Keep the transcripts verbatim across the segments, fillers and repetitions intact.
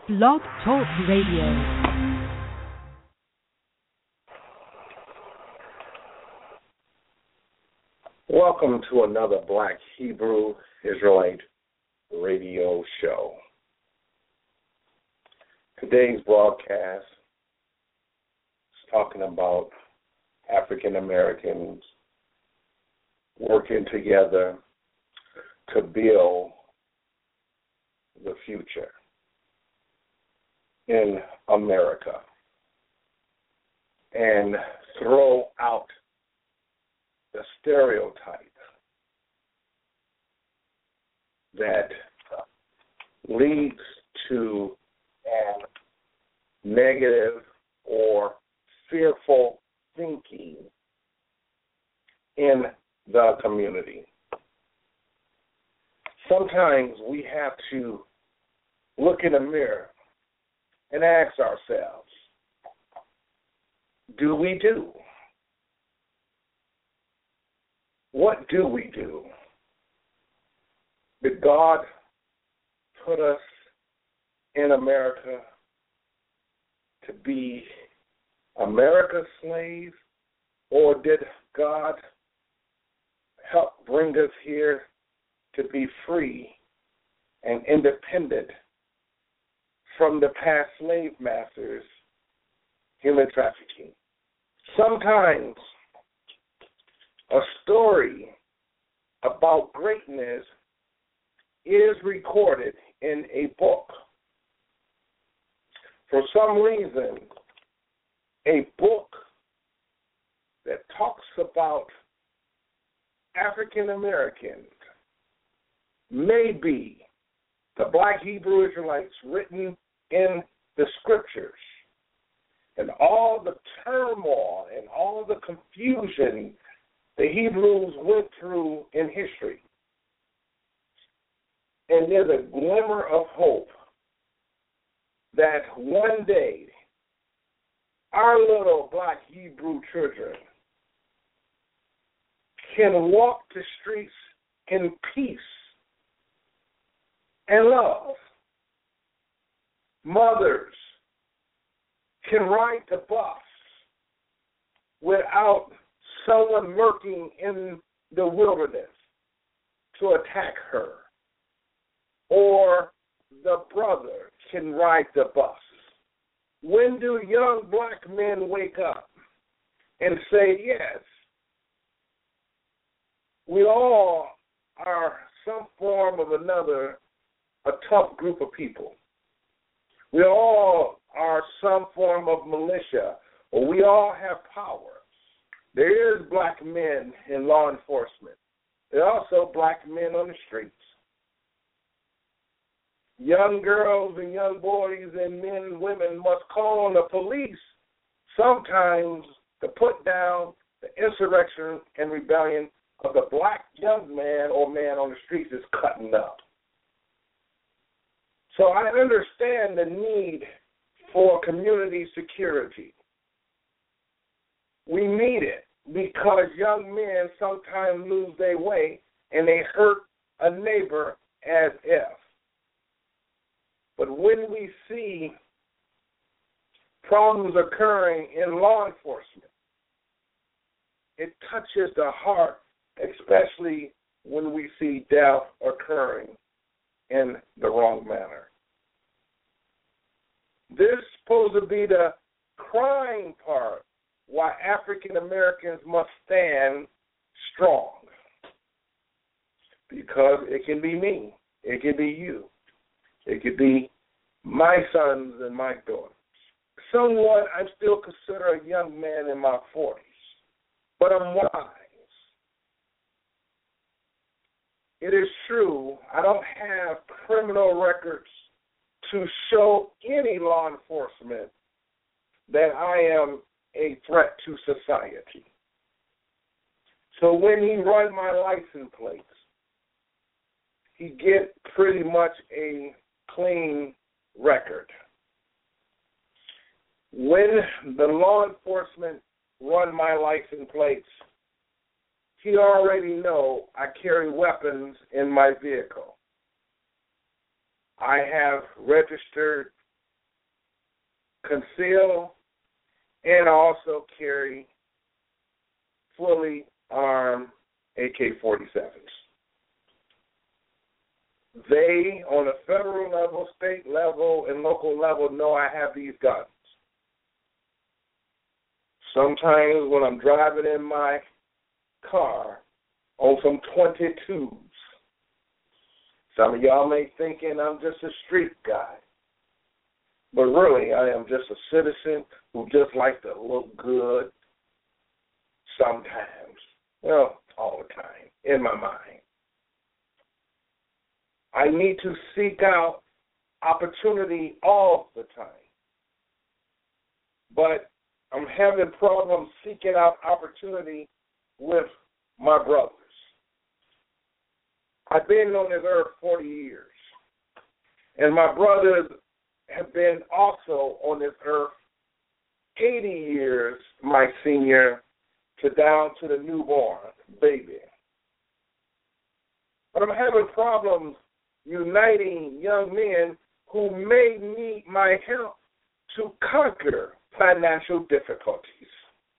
Blog Talk Radio. Welcome to another Black Hebrew Israelite radio show. Today's broadcast is talking about African Americans working together to build the future in America and throw out the stereotype that leads to an negative or fearful thinking in the community. Sometimes we have to look in the mirror and ask ourselves, do we do? What do we do? Did God put us in America to be America's slave, or did God help bring us here to be free and independent from the past slave masters' human trafficking? Sometimes a story about greatness is recorded in a book. For some reason, a book that talks about African Americans may be the Black Hebrew Israelites written in the scriptures, and all the turmoil and all the confusion the Hebrews went through in history. And there's a glimmer of hope that one day our little Black Hebrew children can walk the streets in peace and love. Mothers can ride the bus without someone lurking in the wilderness to attack her. Or the brother can ride the bus. When do young black men wake up and say, yes, we all are some form of another a tough group of people. We all are some form of militia, or we all have power. There is black men in law enforcement. There are also black men on the streets. Young girls and young boys and men and women must call on the police sometimes to put down the insurrection and rebellion of the black young man or man on the streets is cutting up. So I understand the need for community security. We need it because young men sometimes lose their way and they hurt a neighbor as if. But when we see problems occurring in law enforcement, it touches the heart, especially when we see death occurring in the wrong manner. This is supposed to be the crying part why African Americans must stand strong. Because it can be me. It can be you. It could be my sons and my daughters. Somewhat, I still consider a young man in my forties, but I'm wise. It is true, I don't have criminal records to show any law enforcement that I am a threat to society. So when he runs my license plates, he get pretty much a clean record. When the law enforcement run my license plates, he already know I carry weapons in my vehicle. I have registered conceal, and I also carry fully armed A K forty-sevens. They, on a federal level, state level, and local level, know I have these guns. Sometimes when I'm driving in my car on some twenty-twos, some of y'all may thinking I'm just a street guy. But really, I am just a citizen who just likes to look good sometimes. Well, all the time, in my mind. I need to seek out opportunity all the time. But I'm having problems seeking out opportunity with my brothers. I've been on this earth forty years, and my brothers have been also on this earth eighty years, my senior, to down to the newborn baby. But I'm having problems uniting young men who may need my help to conquer financial difficulties.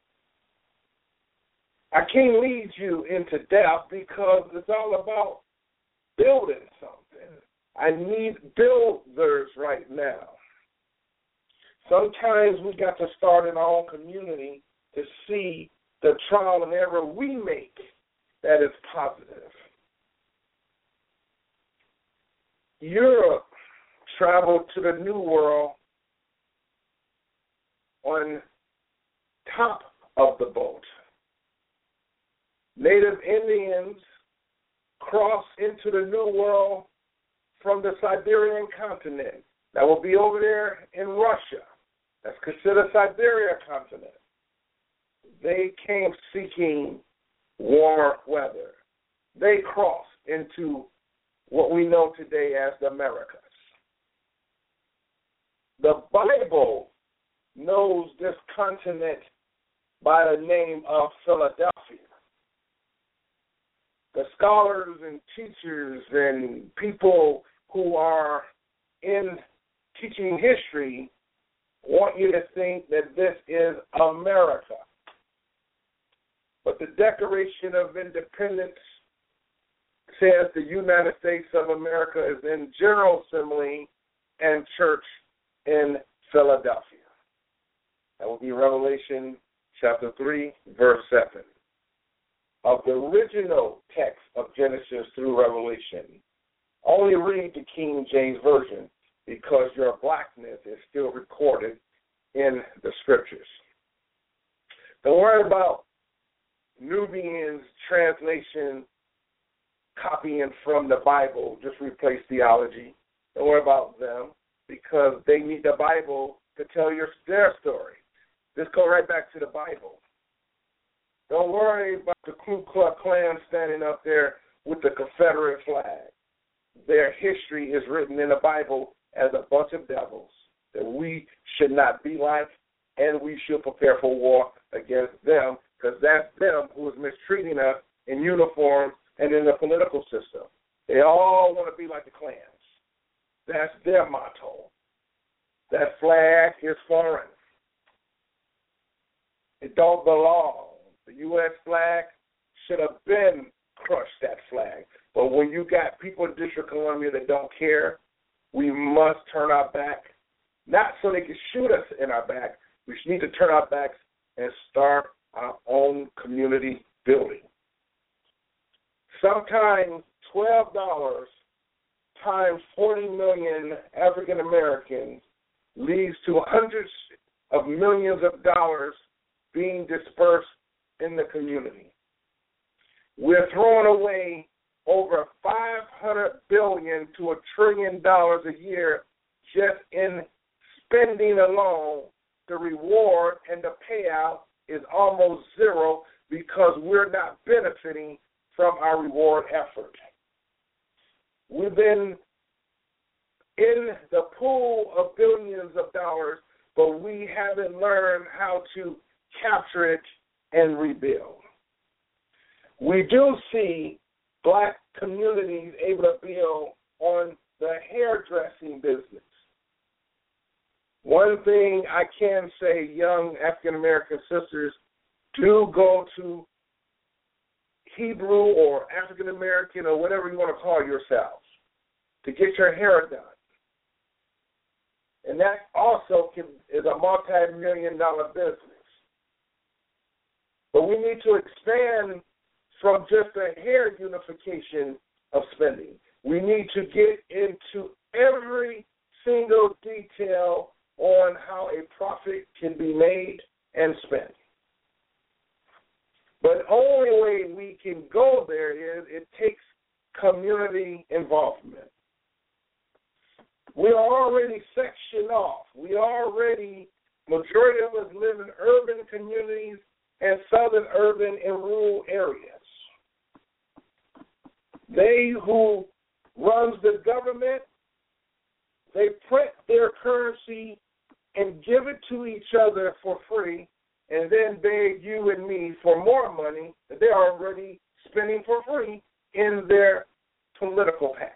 I can't lead you into death because it's all about building something. I need builders right now. Sometimes we got to start in our own community to see the trial and error we make that is positive. Europe traveled to the New World on top of the boat. Native Indians crossed into the New World from the Siberian continent. That will be over there in Russia. That's considered Siberia continent. They came seeking warmer weather. They crossed into what we know today as the Americas. The Bible knows this continent by the name of Philadelphia. The scholars and teachers and people who are in teaching history want you to think that this is America. But the Declaration of Independence says the United States of America is in General Assembly and Church in Philadelphia. That will be Revelation chapter three, verse seven. Of the original text of Genesis through Revelation, only read the King James Version because your blackness is still recorded in the scriptures. Don't worry about Nubians' translation copying from the Bible, just replace theology. Don't worry about them because they need the Bible to tell your, their story. Just go right back to the Bible. Don't worry about the Ku Klux Klan standing up there with the Confederate flag. Their history is written in the Bible as a bunch of devils that we should not be like, and we should prepare for war against them because that's them who is mistreating us in uniform and in the political system. They all want to be like the Klans. That's their motto. That flag is foreign. It don't belong. The U S flag should have been crushed, that flag. But when you got people in District of Columbia that don't care, we must turn our back, not so they can shoot us in our back. We need to turn our backs and start our own community building. Sometimes twelve dollars times forty million African Americans leads to hundreds of millions of dollars being dispersed in the community. We're throwing away over five hundred billion dollars to a trillion dollars a year just in spending alone. The reward and the payout is almost zero because we're not benefiting from our reward effort. We've been in the pool of billions of dollars, but we haven't learned how to capture it and rebuild. We do see black communities able to build on the hairdressing business. One thing I can say, young African-American sisters, do go to Hebrew or African-American or whatever you want to call yourselves to get your hair done. And that also can, is a multi-million dollar business. But we need to expand from just a hair unification of spending. We need to get into every single detail on how a profit can be made and spent. But the only way we can go there is it takes community involvement. We are already sectioned off. We already, majority of us live in urban communities and southern urban and rural areas. They who runs the government, they print their currency and give it to each other for free and then beg you and me for more money that they're already spending for free in their political pact.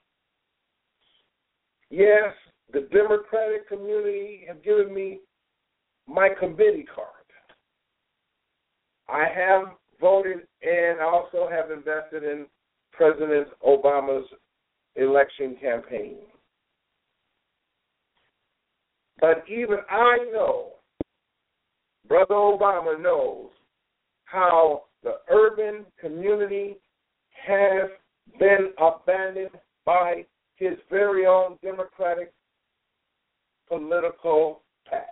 Yes, the Democratic community have given me my committee card. I have voted and also have invested in President Obama's election campaign. But even I know, Brother Obama knows, how the urban community has been abandoned by his very own Democratic political patch.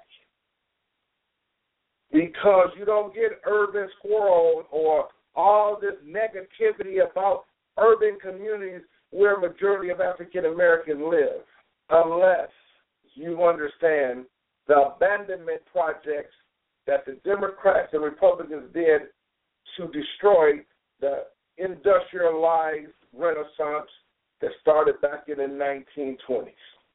Because you don't get urban squirrel or all this negativity about urban communities where a majority of African Americans live unless you understand the abandonment projects that the Democrats and Republicans did to destroy the industrialized renaissance that started back in the nineteen twenties.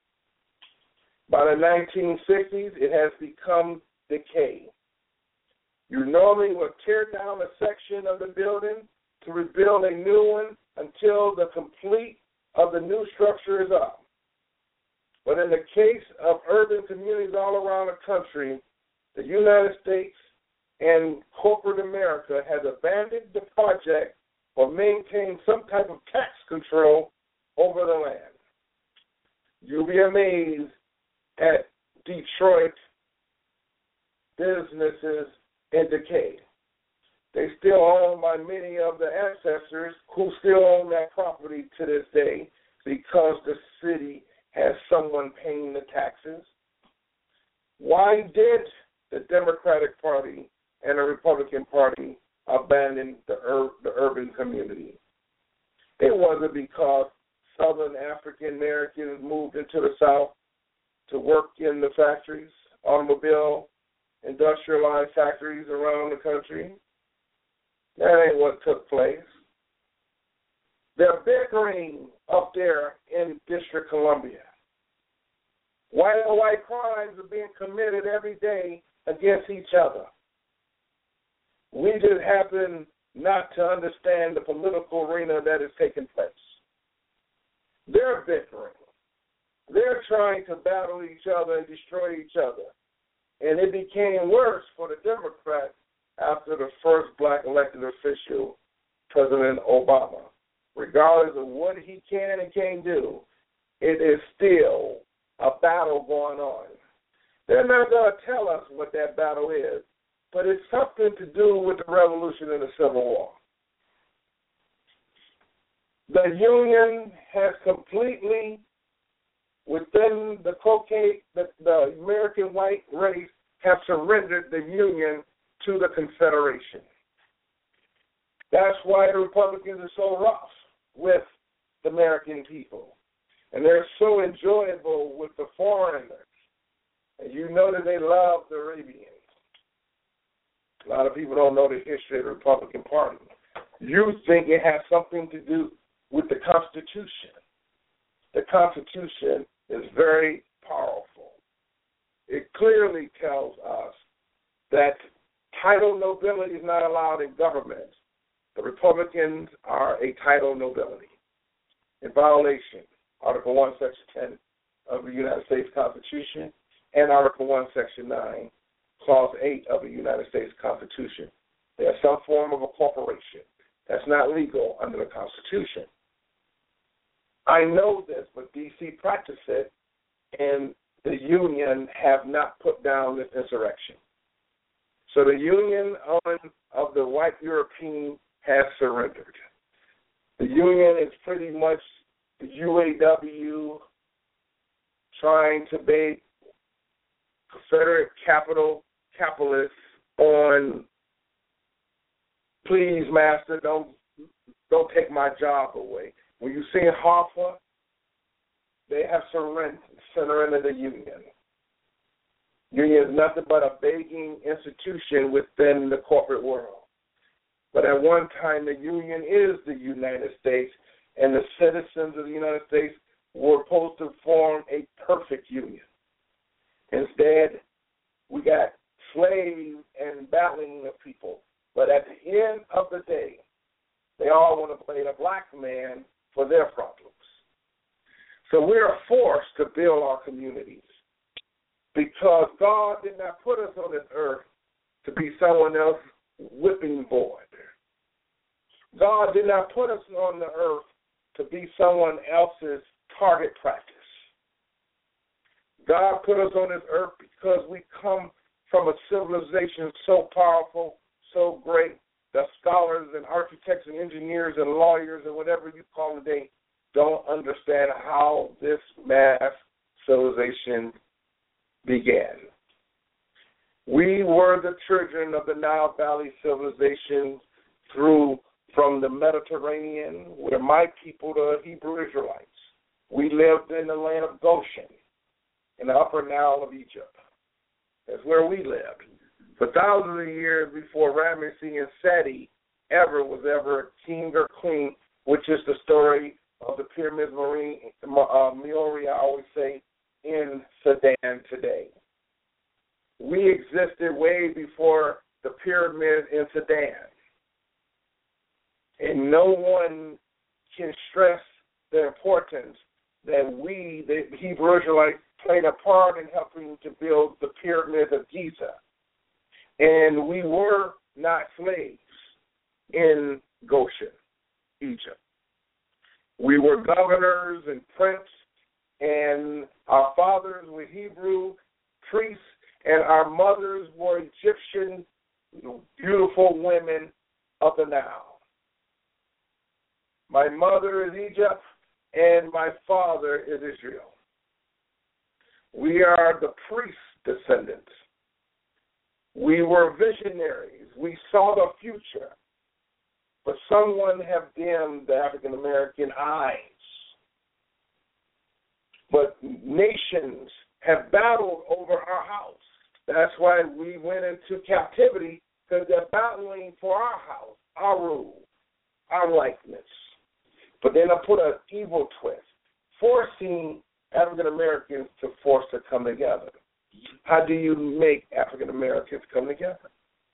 By the nineteen sixties, it has become decay. You normally will tear down a section of the building to rebuild a new one until the complete of the new structure is up. But in the case of urban communities all around the country, the United States and corporate America has abandoned the project or maintained some type of tax control over the land. You'll be amazed at Detroit businesses in decay. They still owned by many of the ancestors who still own that property to this day because the city has someone paying the taxes. Why did the Democratic Party and the Republican Party abandon the, ur- the urban community? It wasn't because Southern African Americans moved into the South to work in the factories, automobile, industrialized factories around the country. That ain't what took place. They're bickering up there in District Columbia. White on white crimes are being committed every day against each other. We just happen not to understand the political arena that is taking place. They're bickering. They're trying to battle each other and destroy each other. And it became worse for the Democrats after the first black elected official, President Obama. Regardless of what he can and can't do, it is still a battle going on. They're not going to tell us what that battle is, but it's something to do with the revolution and the Civil War. The Union has completely, within the Caucasian, the, the American white race, have surrendered the Union to the Confederation. That's why the Republicans are so rough with the American people. And they're so enjoyable with the foreigners. And you know that they love the Arabians. A lot of people don't know the history of the Republican Party. You think it has something to do with the Constitution. The Constitution is very powerful. It clearly tells us that title nobility is not allowed in government. The Republicans are a title nobility in violation Article one, Section ten of the United States Constitution and Article one, Section nine, Clause eight of the United States Constitution. There's some form of a corporation that's not legal under the Constitution. I know this, but D C practiced it, and the Union have not put down this insurrection. So the Union of the white European has surrendered. The Union is pretty much the U A W trying to bait Confederate capital capitalists on, please, master, don't don't take my job away. When you see Hoffa, they have surrendered, surrendered the Union. Union is nothing but a begging institution within the corporate world. But at one time, the Union is the United States, and the citizens of the United States were supposed to form a perfect union. Instead, we got slaves and battling of people. But at the end of the day, they all want to play the black man for their problems. So we are forced to build our communities because God did not put us on this earth to be someone else's whipping board. God did not put us on the earth to be someone else's target practice. God put us on this earth because we come from a civilization so powerful, so great, that scholars and architects and engineers and lawyers and whatever you call them today don't understand how this mass civilization began. We were the children of the Nile Valley civilization through from the Mediterranean, where my people, the Hebrew Israelites, we lived in the land of Goshen, in the upper Nile of Egypt. That's where we lived. For thousands of years before Ramesses and Seti ever was ever king or queen, which is the story of the pyramids Marine, uh, Meori, I always say, in Sudan today. We existed way before the pyramids in Sudan. And no one can stress the importance that we, the Hebrew Israelites, played a part in helping to build the pyramids of Giza. And we were not slaves in Goshen, Egypt. We were governors and princes, and our fathers were Hebrew priests, and our mothers were Egyptian, beautiful women of the Nile. My mother is Egypt, and my father is Israel. We are the priest descendants. We were visionaries. We saw the future. But someone have dimmed the African American eyes. But nations have battled over our house. That's why we went into captivity, because they're battling for our house, our rule, our likeness. But then I put an evil twist, forcing African Americans to force to come together. How do you make African Americans come together?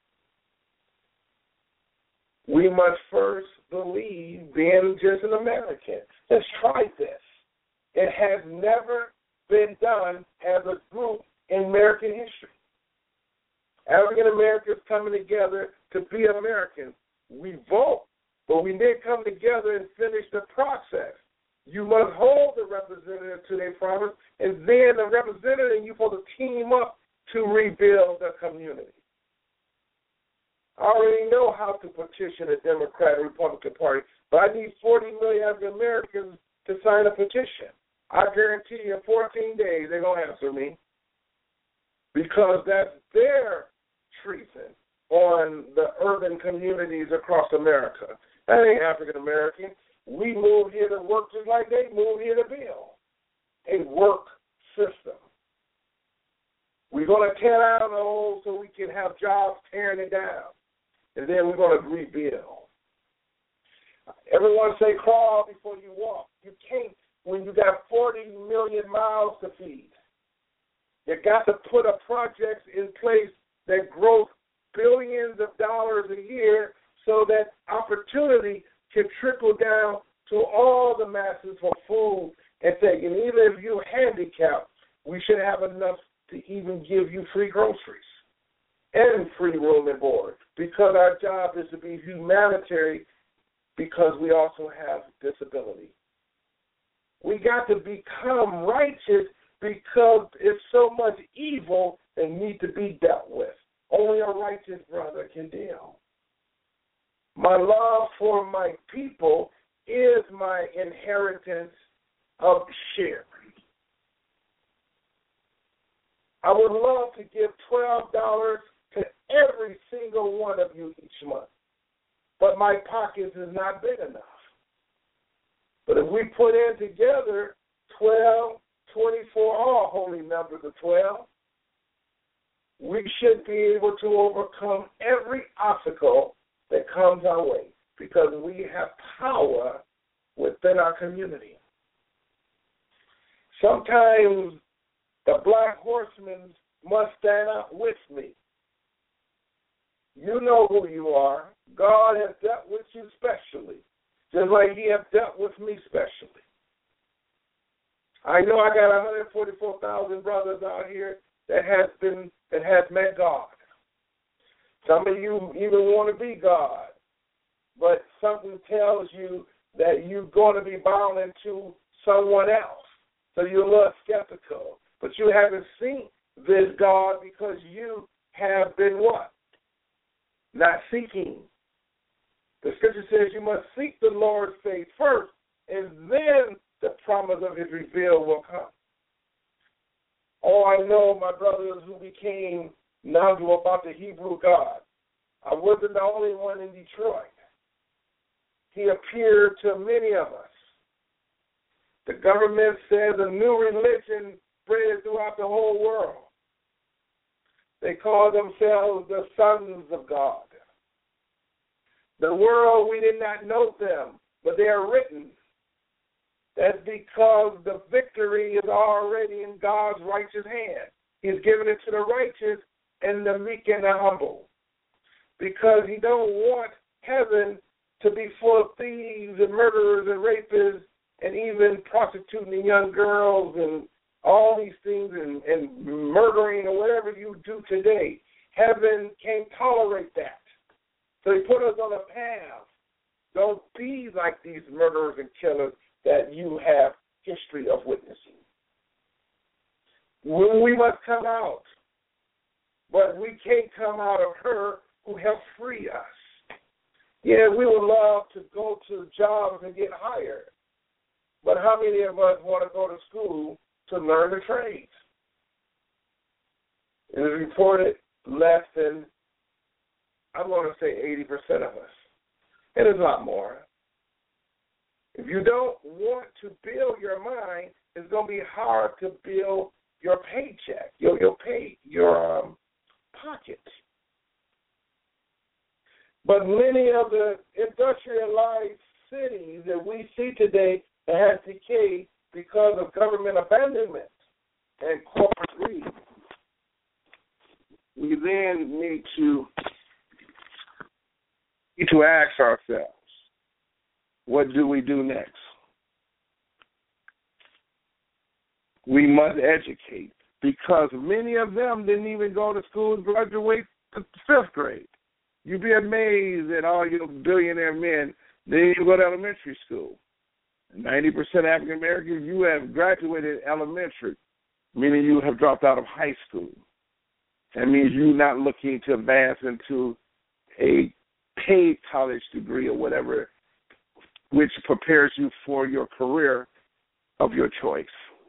We must first believe being just an American. Let's try this. It has never been done as a group in American history. African Americans coming together to be Americans. We vote, but we didn't come together and finish the process. You must hold the representative to their promise, and then the representative, you're supposed to team up to rebuild the community. I already know how to petition the Democrat and Republican Party, but I need forty million African Americans to sign a petition. I guarantee you in fourteen days they're going to answer me, because that's their treason on the urban communities across America. That ain't African American. We move here to work just like they move here to build a work system. We're going to tear down the old so we can have jobs tearing it down. And then we're going to rebuild. Everyone say crawl before you walk. You can't when you got forty million mouths to feed. You got to put a project in place that grows billions of dollars a year so that opportunity can trickle down to all the masses for food and things. And even if you're handicapped, we should have enough to even give you free groceries and free room and board, because our job is to be humanitarian, because we also have disability. We got to become righteous because there's so much evil that need to be dealt with. Only a righteous brother can deal. My love for my people is my inheritance of sharing. I would love to give twelve dollars to every single one of you each month, but my pockets is not big enough. But if we put in together twelve, twenty-four, all holy numbers of twelve, we should be able to overcome every obstacle that comes our way, because we have power within our community. Sometimes the black horsemen must stand up with me. You know who you are. God has dealt with you specially, just like he has dealt with me specially. I know I got one hundred forty-four thousand brothers out here that has been that has met God. Some of you even want to be God, but something tells you that you're going to be bound into someone else, so you're a little skeptical. But you haven't seen this God because you have been what? Not seeking. The scripture says you must seek the Lord's face first, and then the promise of his reveal will come. Oh, I know my brothers who became knowledgeable about the Hebrew God. I wasn't the only one in Detroit. He appeared to many of us. The government says a new religion spread throughout the whole world. They call themselves the sons of God. The world, we did not know them, but they are written. That's because the victory is already in God's righteous hand. He's given it to the righteous and the meek and the humble, because he don't want heaven to be full of thieves and murderers and rapists and even prostituting young girls and all these things and, and murdering or whatever you do today. Heaven can't tolerate that. So he put us on a path. Don't be like these murderers and killers that you have history of witnessing. We must come out, but we can't come out of her who helped free us. Yeah, we would love to go to jobs and get hired, but how many of us want to go to school to learn the trades? It is reported less than, I'm going to say eighty percent of us. It is a lot more. If you don't want to build your mind, it's going to be hard to build your paycheck, your your pay, your um, pocket. But many of the industrialized cities that we see today have decayed because of government abandonment and corporate greed. We then need to need to ask ourselves, what do we do next? We must educate, because many of them didn't even go to school and graduate to fifth grade. You'd be amazed at all your billionaire men, they didn't even go to elementary school. ninety percent African Americans, you have graduated elementary, meaning you have dropped out of high school. That means you're not looking to advance into a paid college degree or whatever, which prepares you for your career of your choice.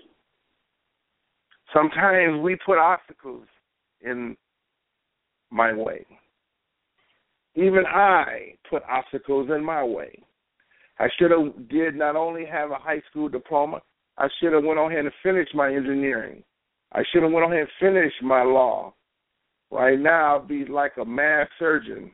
Sometimes we put obstacles in my way. Even I put obstacles in my way. I should have did not only have a high school diploma, I should have went on ahead and finished my engineering. I should have went on ahead and finished my law. Right now, I'd be like a mad surgeon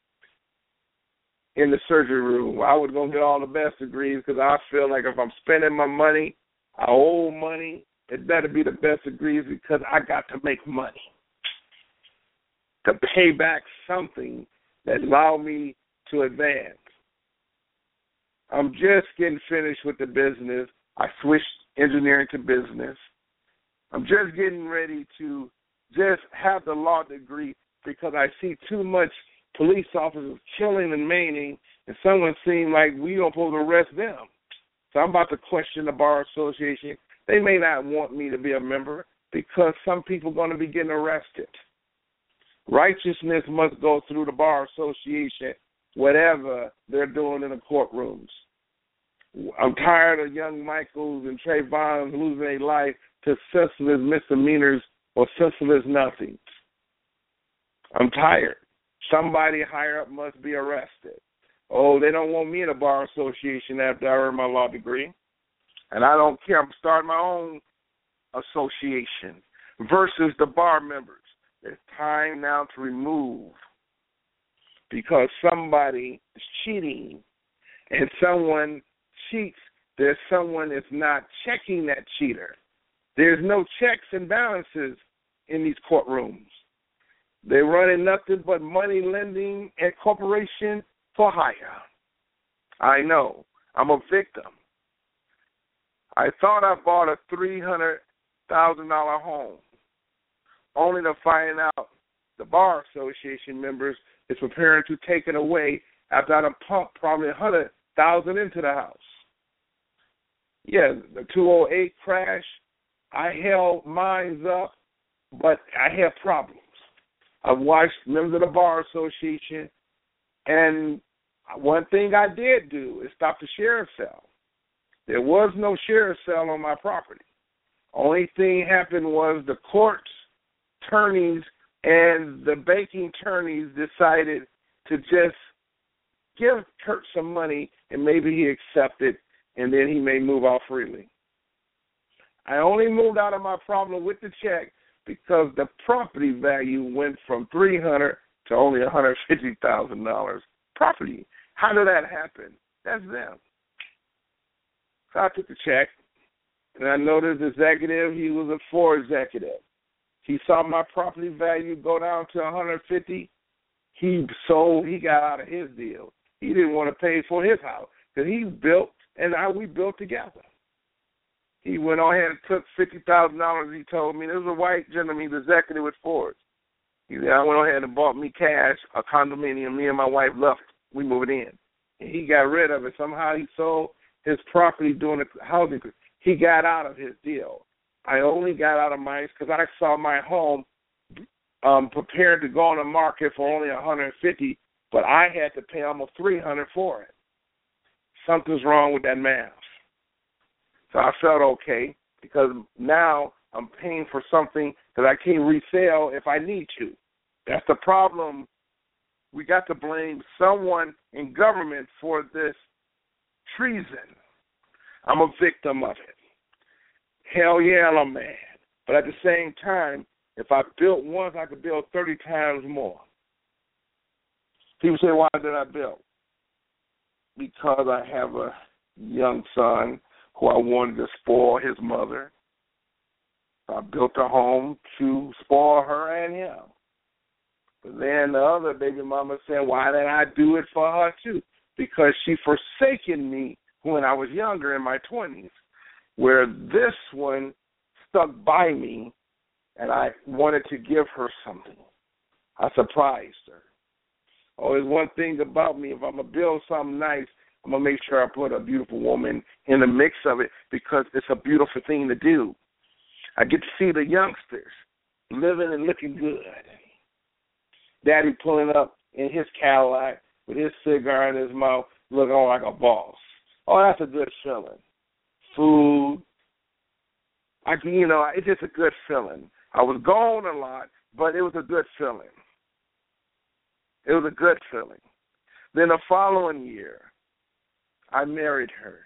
in the surgery room. I would go get all the best degrees because I feel like if I'm spending my money, I owe money, it better be the best degrees because I got to make money to pay back something that allowed me to advance. I'm just getting finished with the business. I switched engineering to business. I'm just getting ready to just have the law degree because I see too much police officers killing and maiming, and someone seems like we don't supposed to arrest them. So I'm about to question the Bar Association. They may not want me to be a member because some people are going to be getting arrested. Righteousness must go through the Bar Association, whatever they're doing in the courtrooms. I'm tired of young Michaels and Trayvons losing their life to senseless misdemeanors or senseless nothings. I'm tired. Somebody higher up must be arrested. Oh, they don't want me in the Bar Association after I earned my law degree. And I don't care. I'm starting my own association versus the bar members. It's time now to remove because somebody is cheating and someone cheats. There's someone that's not checking that cheater. There's no checks and balances in these courtrooms. They're running nothing but money lending and corporation for hire. I know. I'm a victim. I thought I bought a three hundred thousand dollars home, only to find out the Bar Association members is preparing to take it away after I pumped probably one hundred thousand dollars into the house. Yeah, the two oh eight crash, I held mines up, but I had problems. I've watched members of the Bar Association, and one thing I did do is stop the sheriff's sale. There was no sheriff's sale on my property. Only thing happened was the courts, attorneys, and the banking attorneys decided to just give Kurt some money, and maybe he accepted, and then he may move out freely. I only moved out of my problem with the check because the property value went from three hundred thousand dollars to only one hundred fifty thousand dollars property. How did that happen? That's them. So I took the check, and I noticed the executive, he was a Ford executive. He saw my property value go down to one hundred fifty thousand dollars. He sold, he got out of his deal. He didn't want to pay for his house because he built, and I, we built together. He went on ahead and took fifty thousand dollars, he told me. There was a white gentleman, he was executive with Ford. He said, I went on ahead and bought me cash, a condominium. Me and my wife left. We moved in. And he got rid of it. Somehow he sold his property doing the housing. He got out of his deal. I only got out of mine because I saw my home um, prepared to go on the market for only one hundred fifty thousand dollars, but I had to pay almost three hundred thousand dollars for it. Something's wrong with that math. So I felt okay because now I'm paying for something that I can't resell if I need to. That's the problem. We got to blame someone in government for this treason. I'm a victim of it. Hell yeah, I'm mad. But at the same time, if I built once, I could build thirty times more. People say, why did I build? Because I have a young son who I wanted to spoil his mother. I built a home to spoil her and him. But then the other baby mama said, why did I do it for her too? Because she forsaken me when I was younger in my twenties, where this one stuck by me and I wanted to give her something. I surprised her. Oh, there's one thing about me. If I'm going to build something nice, I'm going to make sure I put a beautiful woman in the mix of it because it's a beautiful thing to do. I get to see the youngsters living and looking good. Daddy pulling up in his Cadillac with his cigar in his mouth, looking like a boss. Oh, that's a good feeling. Food. I can, you know, it's just a good feeling. I was gone a lot, but it was a good feeling. It was a good feeling. Then the following year, I married her.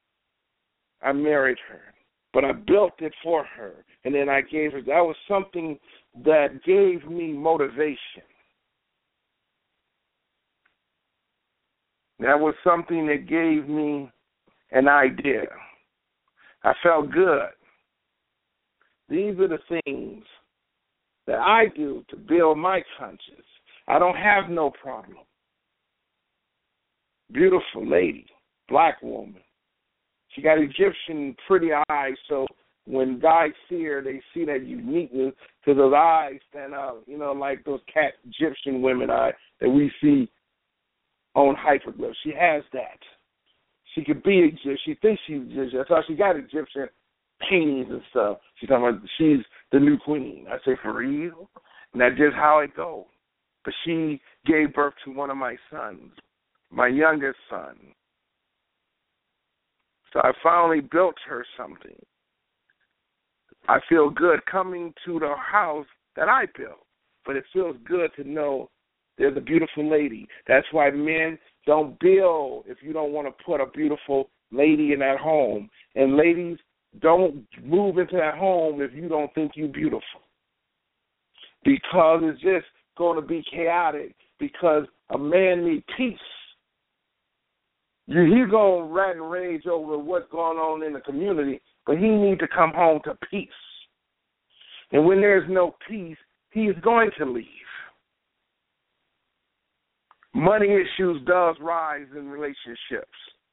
I married her. But I built it for her, and then I gave her. That was something that gave me motivation. That was something that gave me an idea. I felt good. These are the things that I do to build my conscience. I don't have no problem. Beautiful lady, black woman. She got Egyptian pretty eyes, so when guys see her, they see that uniqueness because those eyes stand out, you know, like those cat Egyptian women eye that we see on Hyperglyph. She has that. She could be Egyptian. She thinks she's Egyptian. That's why she got Egyptian paintings and stuff. She's talking about she's the new queen. I say, for real? And that's just how it goes. But she gave birth to one of my sons, my youngest son. So I finally built her something. I feel good coming to the house that I built, but it feels good to know there's a beautiful lady. That's why men don't build if you don't want to put a beautiful lady in that home. And ladies, don't move into that home if you don't think you're beautiful, because it's just going to be chaotic, because a man needs peace. You, he's going to rant and rage over what's going on in the community, but he needs to come home to peace. And when there's no peace, he is going to leave. Money issues does rise in relationships.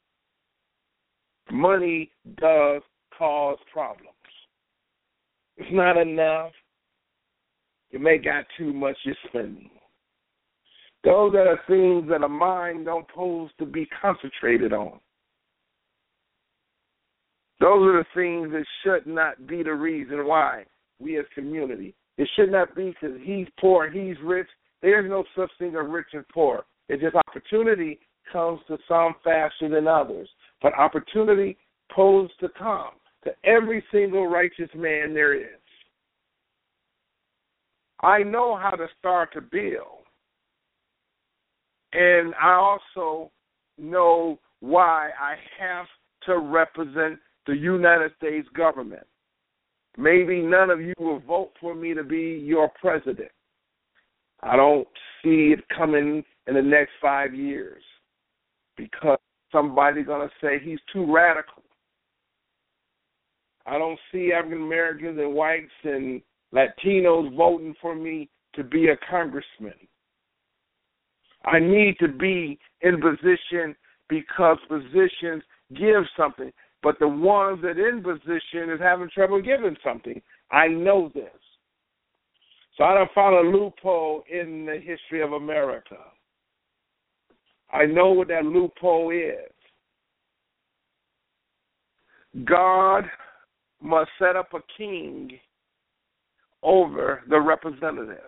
Money does cause problems. It's not enough. You may got too much you're spending. Those are the things that a mind don't supposed to be concentrated on. Those are the things that should not be the reason why we as community. It should not be because he's poor, he's rich. There's no such thing as rich and poor. It's just opportunity comes to some faster than others. But opportunity posed to come to every single righteous man there is. I know how to start to build. And I also know why I have to represent the United States government. Maybe none of you will vote for me to be your president. I don't see it coming in the next five years because somebody's going to say he's too radical. I don't see African Americans and whites and Latinos voting for me to be a congressman. I need to be in position because positions give something. But the ones that in position is having trouble giving something. I know this. So I don't find a loophole in the history of America. I know what that loophole is. God must set up a king over the representatives.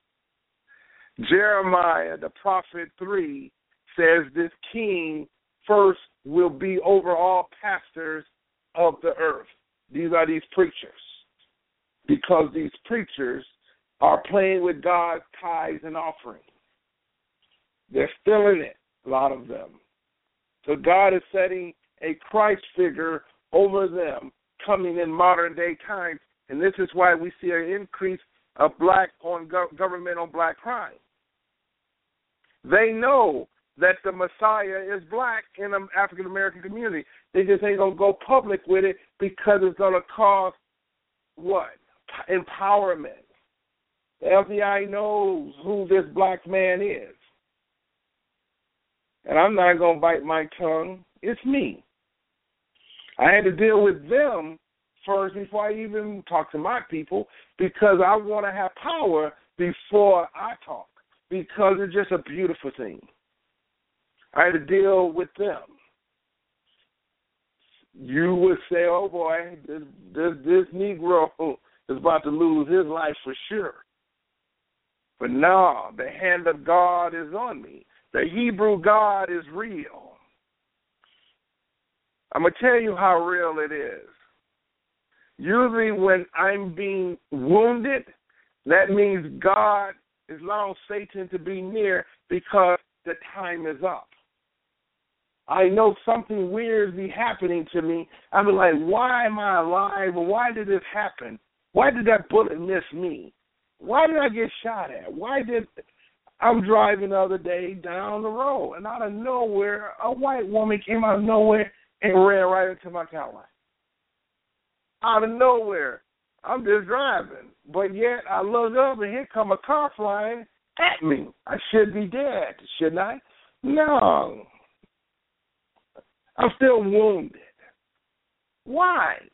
Jeremiah, the prophet three, says this king first will be over all pastors of the earth. These are these preachers. Because these preachers are playing with God's tithes and offerings. They're still in it, a lot of them. So God is setting a Christ figure over them coming in modern day times. And this is why we see an increase of black on go- government on black crime. They know that the Messiah is black in the African American community. They just ain't going to go public with it because it's going to cause what? Empowerment. The F B I knows who this black man is. And I'm not going to bite my tongue. It's me. I had to deal with them first before I even talk to my people because I want to have power before I talk because it's just a beautiful thing. I had to deal with them. You would say, oh, boy, this, this, this Negro is about to lose his life for sure. But no, the hand of God is on me. The Hebrew God is real. I'm going to tell you how real it is. Usually when I'm being wounded, that means God is allowing Satan to be near because the time is up. I know something weird is be happening to me. I'm like, why am I alive? Why did this happen? Why did that bullet miss me? Why did I get shot at? Why did I'm driving the other day down the road, and out of nowhere, a white woman came out of nowhere and ran right into my car. Out of nowhere. I'm just driving. But yet I look up and here come a car flying at me. I should be dead, shouldn't I? No. I'm still wounded. Why?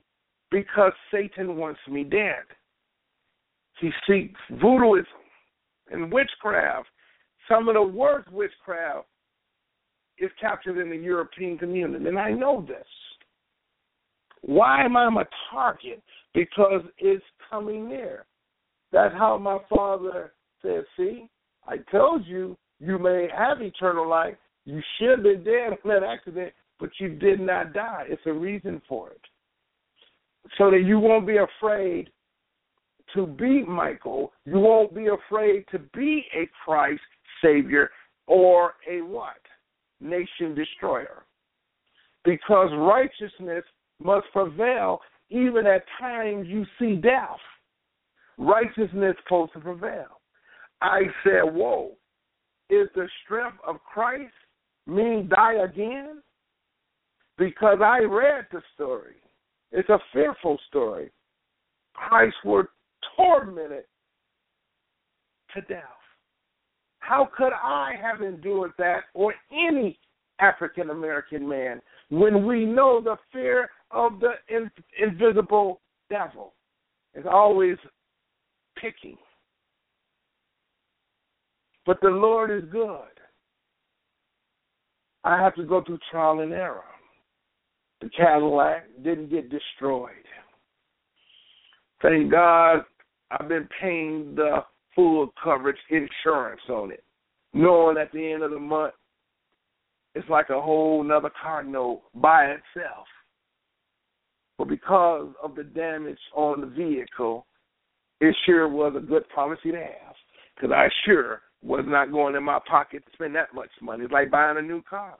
because Satan wants me dead. He seeks voodooism and witchcraft. Some of the worst witchcraft is captured in the European community, and I know this. Why am I a target? Because it's coming near. That's how my father said, see, I told you you may have eternal life. You should have been dead in that accident, but you did not die. It's a reason for it. So that you won't be afraid to be Michael. You won't be afraid to be a Christ Savior or a what? Nation destroyer. Because righteousness must prevail even at times you see death. Righteousness is supposed to prevail. I said, whoa, is the strength of Christ mean die again? Because I read the story. It's a fearful story. Christ was tormented to death. How could I have endured that, or any African-American man, when we know the fear of the in, invisible devil is always picking? But the Lord is good. I have to go through trial and error. The Cadillac didn't get destroyed. Thank God I've been paying the full coverage insurance on it, knowing at the end of the month it's like a whole nother car note by itself. But because of the damage on the vehicle, it sure was a good policy to have, because I sure was not going in my pocket to spend that much money. It's like buying a new car.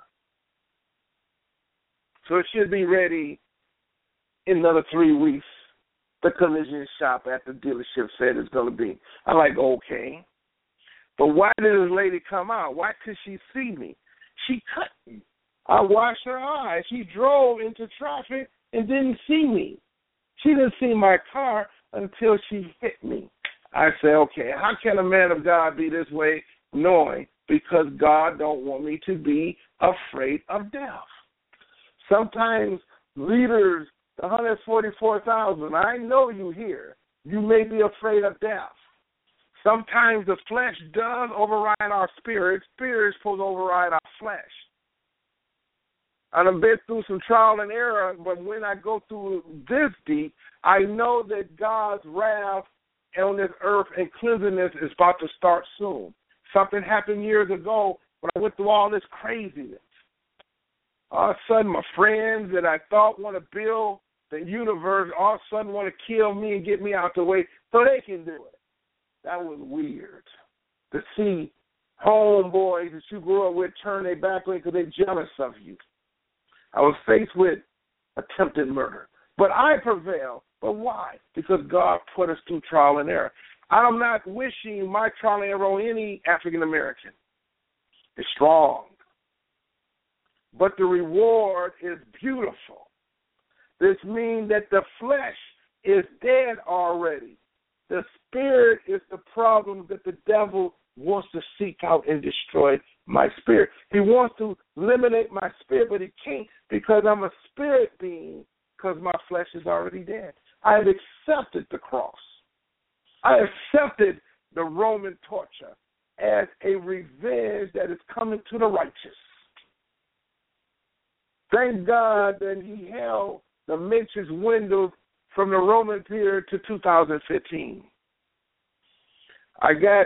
So it should be ready in another three weeks. The collision shop at the dealership said it's going to be. I'm like, okay. But why did this lady come out? Why could she see me? She cut me. I watched her eyes. She drove into traffic and didn't see me. She didn't see my car until she hit me. I said, okay, how can a man of God be this way, knowing because God don't want me to be afraid of death? Sometimes leaders, the one hundred forty-four thousand, I know you here. You may be afraid of death. Sometimes the flesh does override our spirit. Spirit is supposed to override our flesh. And I've been through some trial and error, but when I go through this deep, I know that God's wrath on this earth and cleanliness is about to start soon. Something happened years ago when I went through all this craziness. All of a sudden, my friends that I thought want to build the universe all of a sudden want to kill me and get me out the way so they can do it. That was weird to see homeboys that you grew up with turn their back on you because they're jealous of you. I was faced with attempted murder. But I prevailed. But why? Because God put us through trial and error. I'm not wishing my trial and error on any African American. It's strong. But the reward is beautiful. This means that the flesh is dead already. The spirit is the problem that the devil wants to seek out and destroy my spirit. He wants to eliminate my spirit, but he can't because I'm a spirit being, because my flesh is already dead. I have accepted the cross. I accepted the Roman torture as a revenge that is coming to the righteous. Thank God that he held the Matrix window from the Roman period to two thousand fifteen. I got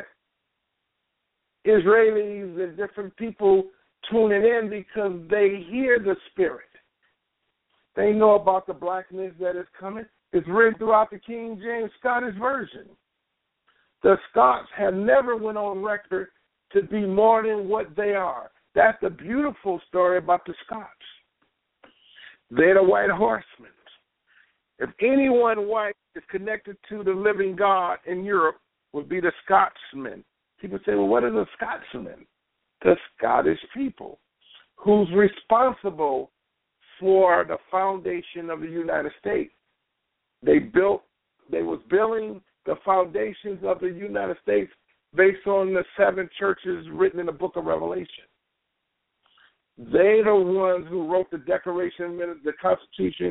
Israelis and different people tuning in because they hear the spirit. They know about the blackness that is coming. It's written throughout the King James Scottish Version. The Scots have never went on record to be more than what they are. That's the beautiful story about the Scots. They're the white horsemen. If anyone white is connected to the living God in Europe, would be the Scotsmen. People say, well, what are the Scotsmen? The Scottish people who's responsible for the foundation of the United States. They built, they was building the foundations of the United States based on the seven churches written in the book of Revelation. They're the ones who wrote the Declaration, the Constitution,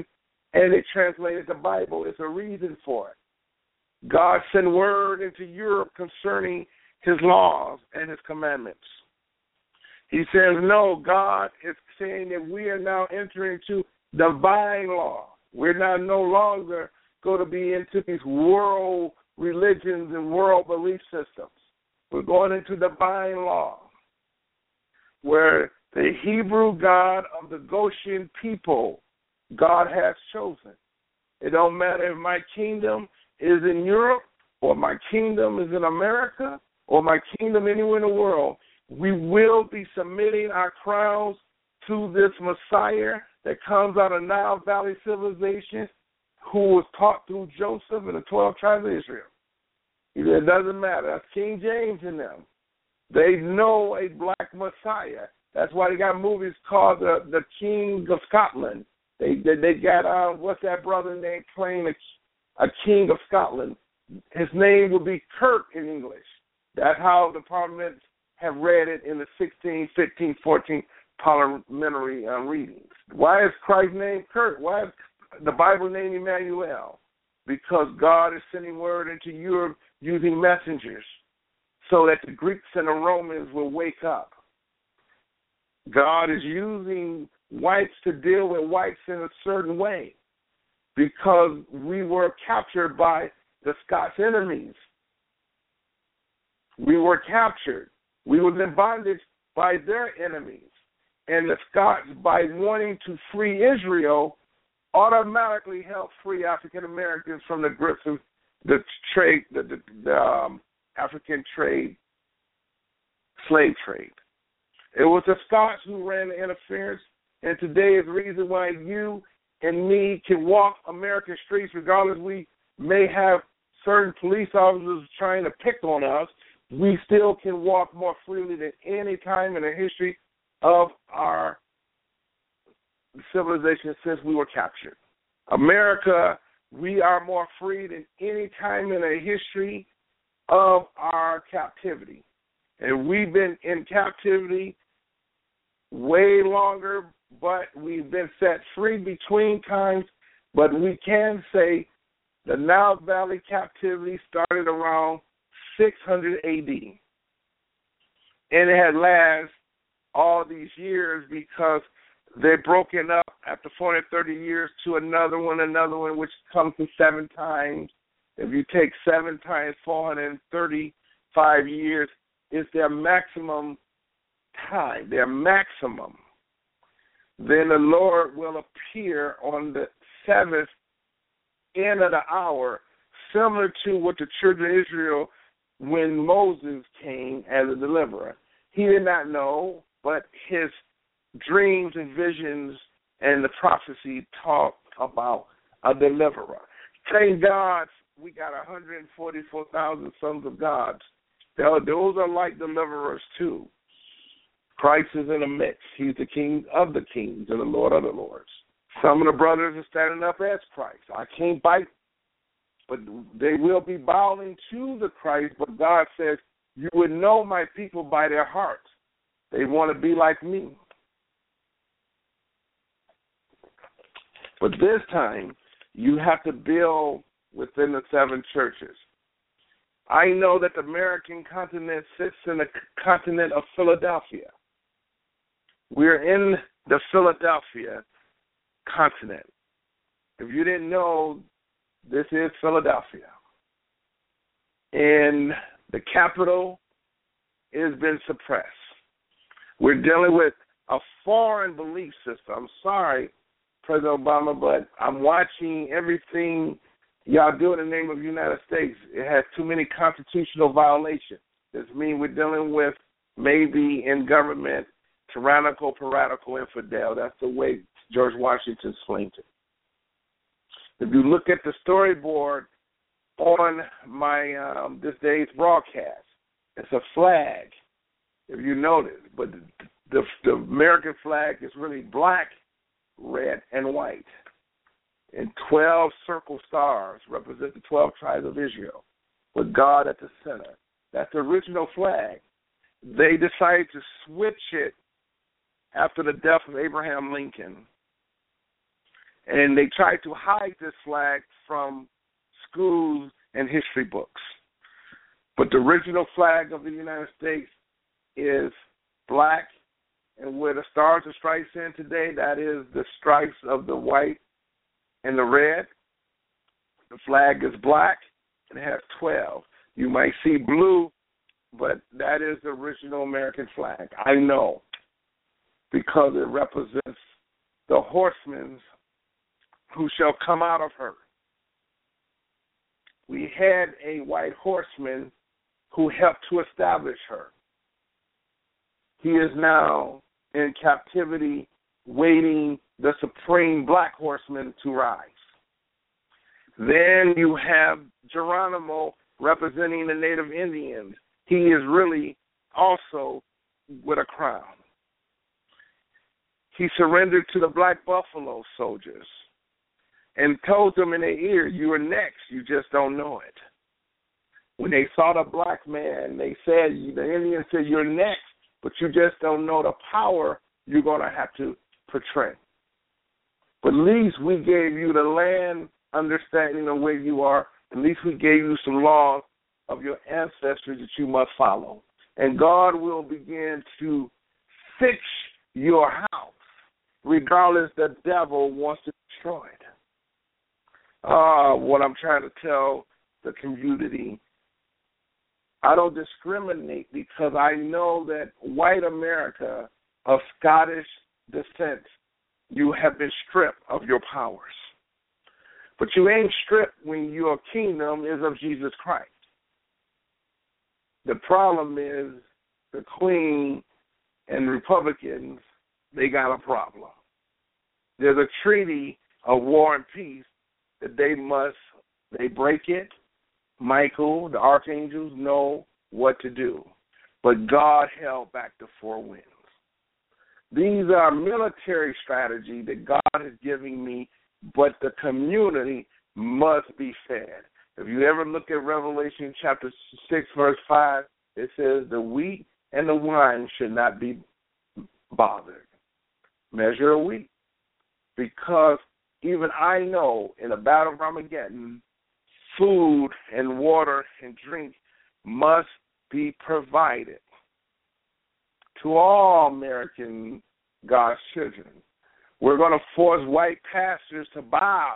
and they translated the Bible. It's a reason for it. God sent word into Europe concerning his laws and his commandments. He says, no, God is saying that we are now entering into divine law. We're now no longer going to be into these world religions and world belief systems. We're going into divine law, where the Hebrew God of the Goshen people, God has chosen. It don't matter if my kingdom is in Europe or my kingdom is in America or my kingdom anywhere in the world. We will be submitting our crowns to this Messiah that comes out of Nile Valley civilization, who was taught through Joseph and the twelve tribes of Israel. It doesn't matter. That's King James in them. They know a black Messiah. That's why they got movies called the, the King of Scotland. They they, they got, uh, what's that brother name playing a, a King of Scotland? His name would be Kirk in English. That's how the parliaments have read it in the sixteen, fifteen, fourteen parliamentary uh, readings. Why is Christ's name Kirk? Why is the Bible name Emmanuel? Because God is sending word into Europe using messengers so that the Greeks and the Romans will wake up. God is using whites to deal with whites in a certain way because we were captured by the Scots enemies. We were captured. We were in bondage by their enemies. And the Scots, by wanting to free Israel, automatically helped free African Americans from the grips of the trade, the, the, the um, African trade, slave trade. It was the Scots who ran the interference, and today is the reason why you and me can walk American streets, regardless we may have certain police officers trying to pick on us. We still can walk more freely than any time in the history of our civilization since we were captured. America, we are more free than any time in the history of our captivity. And we've been in captivity way longer, but we've been set free between times. But we can say the Nile Valley captivity started around six hundred A D. And it had lasted all these years because they're broken up after four hundred thirty years to another one, another one, which comes to seven times. If you take seven times four hundred thirty-five years, it's their maximum time, their maximum. Then the Lord will appear on the seventh end of the hour, similar to what the children of Israel, when Moses came as a deliverer. He did not know, but his dreams and visions and the prophecy talk about a deliverer. Thank God we got one hundred forty-four thousand sons of God. Those are like deliverers too. Christ is in the mix. He's the King of the kings and the Lord of the lords. Some of the brothers are standing up as Christ. I can't bite, but they will be bowing to the Christ. But God says, you would know my people by their hearts. They want to be like me. But this time, you have to build within the seven churches. I know that the American continent sits in the continent of Philadelphia. We're in the Philadelphia continent. If you didn't know, this is Philadelphia. And the capital has been suppressed. We're dealing with a foreign belief system. I'm sorry, President Obama, but I'm watching everything y'all do in the name of the United States. It has too many constitutional violations. This means we're dealing with maybe in government tyrannical, piratical infidel. That's the way George Washington explained it. If you look at the storyboard on my um, this day's broadcast, it's a flag, if you notice, but the, the, the American flag is really black, red, and white. And twelve circle stars represent the twelve tribes of Israel, with God at the center. That's the original flag. They decided to switch it after the death of Abraham Lincoln. And they tried to hide this flag from schools and history books. But the original flag of the United States is black, and where the stars and stripes in today, that is the stripes of the white and the red. The flag is black and it has twelve. You might see blue, but that is the original American flag. I know, because it represents the horsemen who shall come out of her. We had a white horseman who helped to establish her. He is now in captivity, waiting the supreme black horseman to rise. Then you have Geronimo representing the Native Indians. He is really also with a crown. He surrendered to the Black Buffalo soldiers and told them in their ear, you are next, you just don't know it. When they saw the black man, they said, the Indians said, you're next, but you just don't know the power you're going to have to portray. But at least we gave you the land understanding of where you are. At least we gave you some laws of your ancestors that you must follow. And God will begin to fix your house, regardless the devil wants to destroy it. Uh, what I'm trying to tell the community, I don't discriminate because I know that white America of Scottish descent, you have been stripped of your powers. But you ain't stripped when your kingdom is of Jesus Christ. The problem is the Queen and Republicans, they got a problem. There's a treaty of war and peace that they must, they break it. Michael, the archangels, know what to do. But God held back the four winds. These are military strategy that God is giving me, but the community must be fed. If you ever look at Revelation chapter six, verse five, it says the wheat and the wine should not be bothered. Measure of wheat. Because even I know in the battle of Armageddon, food and water and drink must be provided to all American God's children. We're going to force white pastors to bow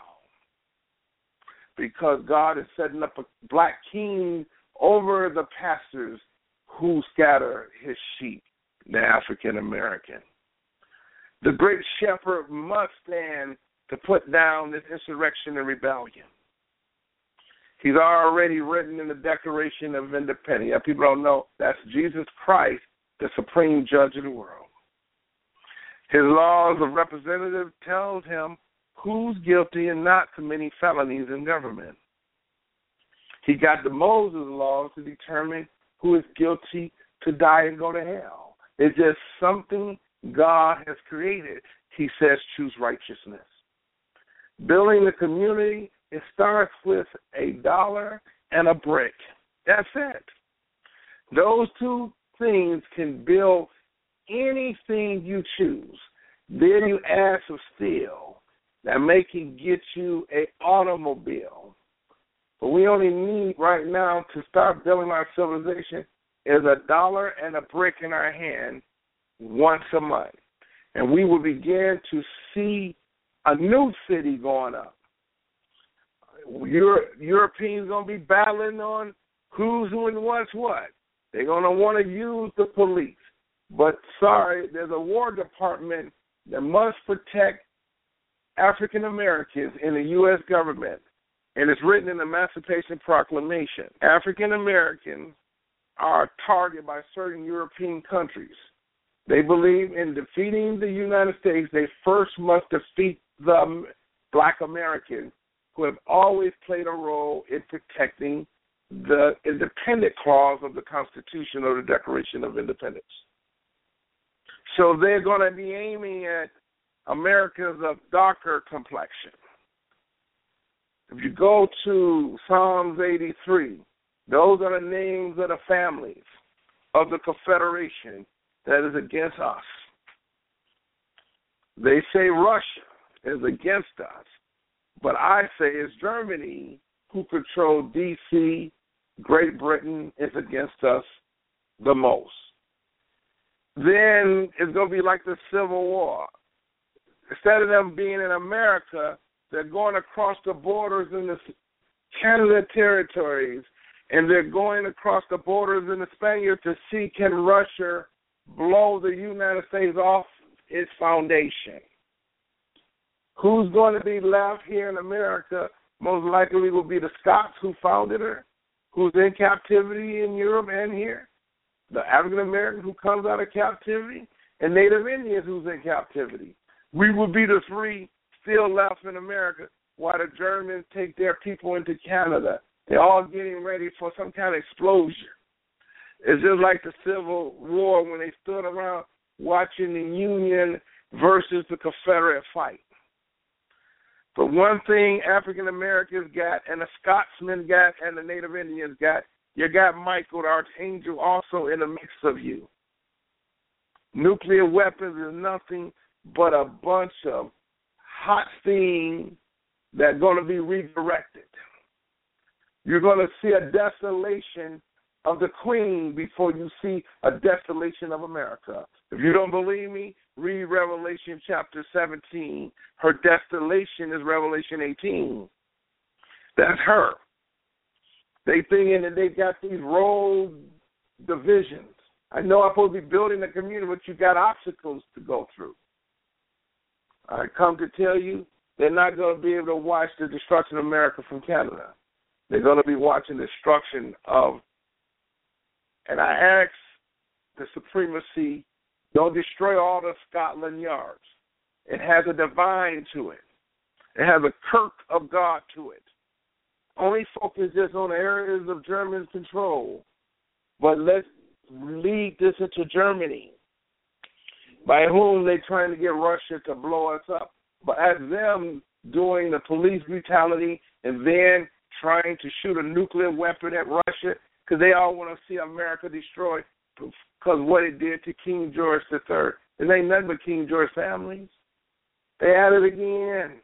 because God is setting up a black king over the pastors who scatter his sheep, the African American. The great shepherd must stand to put down this insurrection and rebellion. He's already written in the Declaration of Independence. Yeah, people don't know that's Jesus Christ, the supreme judge of the world. His laws of representative tells him who's guilty and not committing felonies in government. He got the Moses laws to determine who is guilty to die and go to hell. It's just something God has created. He says choose righteousness. Building the community, it starts with a dollar and a brick. That's it. Those two things can build anything you choose. Then you add some steel that may can get you an automobile. But we only need right now to start building our civilization is a dollar and a brick in our hand once a month. And we will begin to see a new city going up. Euro- Europeans going to be battling on who's who and what's what. They're going to want to use the police. But sorry, there's a War Department that must protect African Americans in the U S government. And it's written in the Emancipation Proclamation. African Americans are targeted by certain European countries. They believe in defeating the United States, they first must defeat the black Americans who have always played a role in protecting the independent clause of the Constitution or the Declaration of Independence. So they're going to be aiming at Americans of darker complexion. If you go to Psalms eighty-three, those are the names of the families of the Confederation that is against us. They say Russia is against us. But I say it's Germany who control D C, Great Britain is against us the most. Then it's going to be like the Civil War. Instead of them being in America, they're going across the borders in the Canada territories, and they're going across the borders in the Spaniard to see can Russia blow the United States off its foundation. Who's going to be left here in America? Most likely will be the Scots who founded her, who's in captivity in Europe and here, the African American who comes out of captivity, and Native Indians who's in captivity. We will be the three still left in America while the Germans take their people into Canada. They're all getting ready for some kind of explosion. It's just like the Civil War when they stood around watching the Union versus the Confederate fight. But one thing African Americans got, and the Scotsmen got, and the Native Indians got, you got Michael the Archangel also in the mix of you. Nuclear weapons is nothing but a bunch of hot steam that's going to be redirected. You're going to see a desolation of the Queen before you see a desolation of America. If you don't believe me, read Revelation chapter seventeen. Her desolation is Revelation eighteen. That's her. They thinking that they got these road divisions. I know I'm supposed to be building a community, but you got obstacles to go through. I come to tell you, they're not going to be able to watch the destruction of America from Canada. They're going to be watching the destruction of, and I ask the supremacy, don't destroy all the Scotland Yards. It has a divine to it. It has a Kirk of God to it. Only focus just on the areas of German control. But let's lead this into Germany, by whom they're trying to get Russia to blow us up. But as them doing the police brutality and then trying to shoot a nuclear weapon at Russia because they all want to see America destroyed because what it did to King George the Third. It ain't nothing but King George families. They at it again.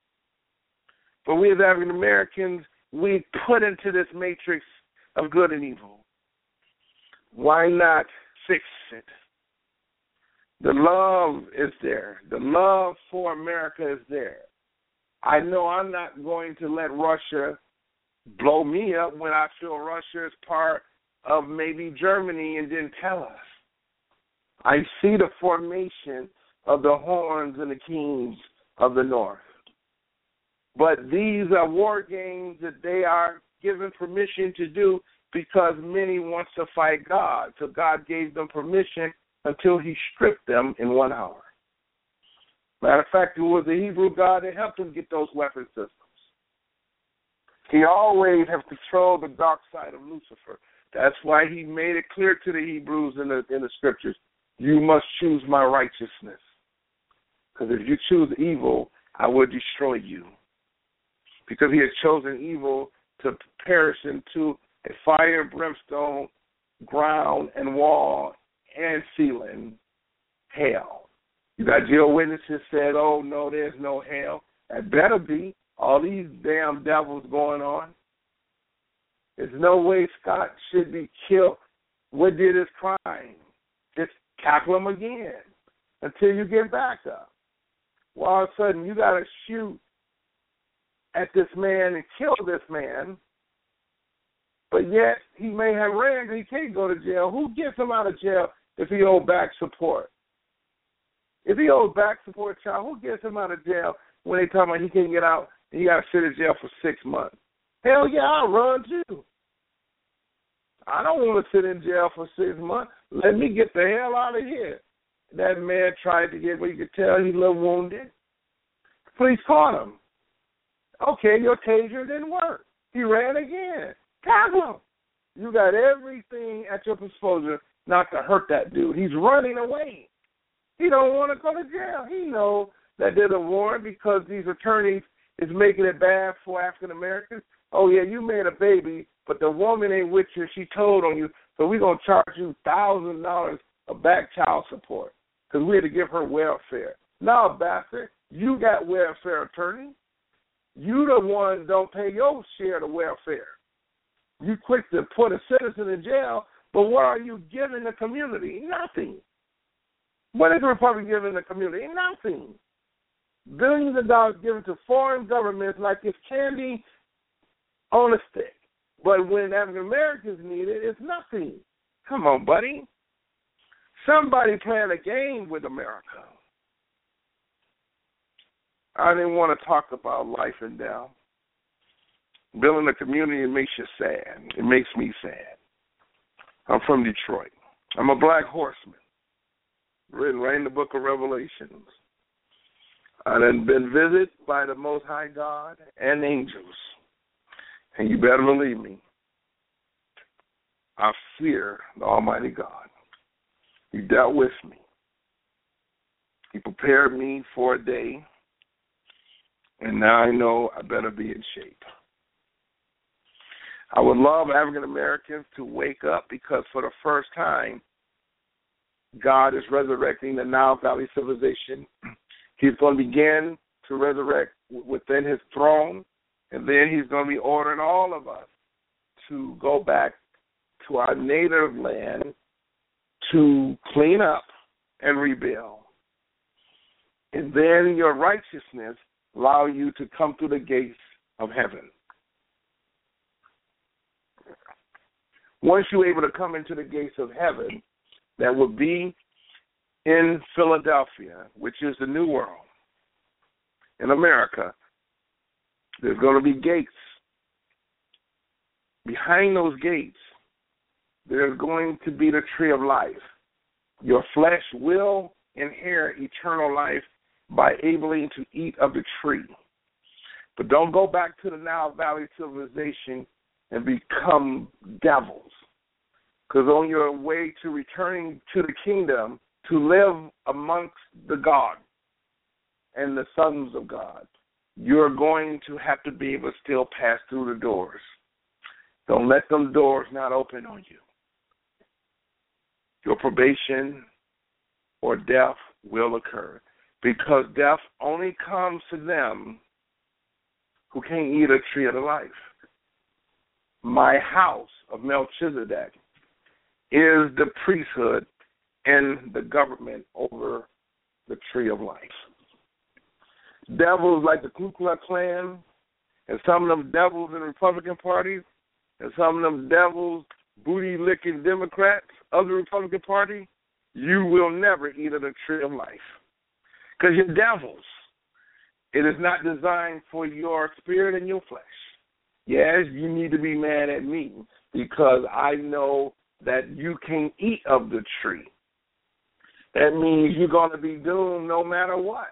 But we as African Americans, we put into this matrix of good and evil. Why not fix it? The love is there. The love for America is there. I know I'm not going to let Russia blow me up when I feel Russia is part of maybe Germany and didn't tell us. I see the formation of the horns and the kings of the North. But these are war games that they are given permission to do because many want to fight God. So God gave them permission until he stripped them in one hour. Matter of fact, it was the Hebrew God that helped them get those weapon systems. He always has controlled the dark side of Lucifer. That's why he made it clear to the Hebrews in the in the scriptures, you must choose my righteousness. Because if you choose evil, I will destroy you. Because he has chosen evil to perish into a fire, brimstone, ground, and wall, and ceiling, hell. You got Jehovah's Witnesses said, oh, no, there's no hell. That better be. All these damn devils going on. There's no way Scott should be killed. What did his crime? Just tackle him again until you get back up. Well, all of a sudden, you got to shoot at this man and kill this man, but yet he may have ran and he can't go to jail. Who gets him out of jail if he owes back support? If he owes back support, child, who gets him out of jail when they talk about he can't get out and he got to sit in jail for six months? Hell yeah, I'll run too. I don't want to sit in jail for six months. Let me get the hell out of here. That man tried to get, well, you could tell he's a little wounded. Police caught him. Okay, your taser didn't work. He ran again. Tackle him. You got everything at your disposal not to hurt that dude. He's running away. He don't want to go to jail. He knows that there's a warrant because these attorneys is making it bad for African Americans. Oh, yeah, you made a baby, but the woman ain't with you. She told on you, so we're going to charge you one thousand dollars of back child support because we had to give her welfare. No, bastard. You got welfare attorney. You the one don't pay your share of welfare. You quick to put a citizen in jail, but what are you giving the community? Nothing. What is the Republic giving the community? Nothing. Billions of dollars given to foreign governments like it's candy on a stick. But when African Americans need it, it's nothing. Come on, buddy. Somebody playing a game with America. I didn't want to talk about life and death. Building a community, it makes you sad. It makes me sad. I'm from Detroit. I'm a black horseman, written right in the book of Revelations. I've been visited by the Most High God and angels. And you better believe me, I fear the Almighty God. He dealt with me. He prepared me for a day, and now I know I better be in shape. I would love African Americans to wake up because for the first time, God is resurrecting the Nile Valley civilization. He's going to begin to resurrect within his throne, and then he's going to be ordering all of us to go back to our native land to clean up and rebuild. And then your righteousness allow you to come through the gates of heaven. Once you're able to come into the gates of heaven, that will be in Philadelphia, which is the New World, in America, there's going to be gates. Behind those gates, there's going to be the tree of life. Your flesh will inherit eternal life by able to eat of the tree. But don't go back to the Nile Valley civilization and become devils. Because on your way to returning to the kingdom, to live amongst the God and the sons of God, you're going to have to be able to still pass through the doors. Don't let them doors not open on you. Your probation or death will occur because death only comes to them who can't eat a tree of the life. My house of Melchizedek is the priesthood and the government over the tree of life. Devils like the Ku Klux Klan and some of them devils in the Republican Party and some of them devils, booty-licking Democrats of the Republican Party, you will never eat of the tree of life because you're devils. It is not designed for your spirit and your flesh. Yes, you need to be mad at me because I know that you can't eat of the tree. That means you're going to be doomed no matter what.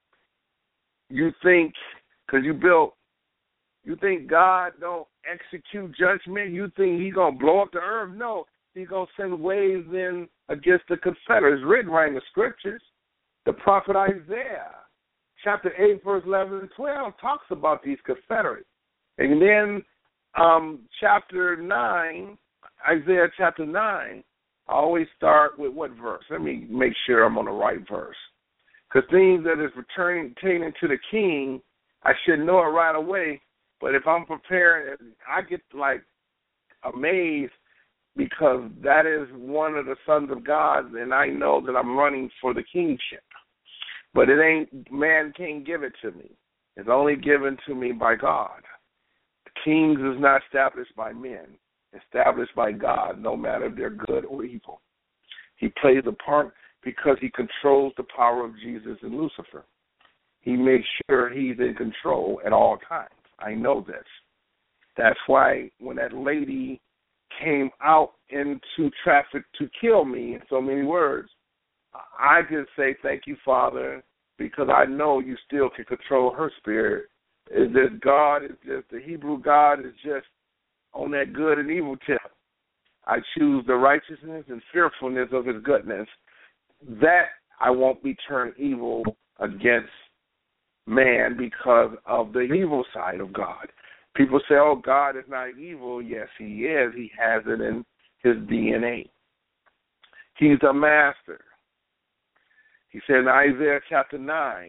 You think, because you built, you think God don't execute judgment? You think he's going to blow up the earth? No, he's going to send waves in against the Confederates. Written right in the scriptures. The prophet Isaiah, chapter eight, verse eleven and twelve, talks about these Confederates. And then um, chapter nine, Isaiah chapter nine, I always start with what verse? Let me make sure I'm on the right verse. Because things that is returning pertaining to the king, I should know it right away. But if I'm preparing, I get like amazed because that is one of the sons of God, and I know that I'm running for the kingship. But it ain't, man can't give it to me. It's only given to me by God. The kings is not established by men, established by God, no matter if they're good or evil. He plays a part because he controls the power of Jesus and Lucifer. He makes sure he's in control at all times. I know this. That's why when that lady came out into traffic to kill me in so many words, I just say thank you, Father, because I know you still can control her spirit. Is this God, is just the Hebrew God is just on that good and evil tip. I choose the righteousness and fearfulness of his goodness. That I won't be turned evil against man because of the evil side of God. People say, oh, God is not evil. Yes, he is. He has it in his D N A. He's a master. He said in Isaiah chapter nine,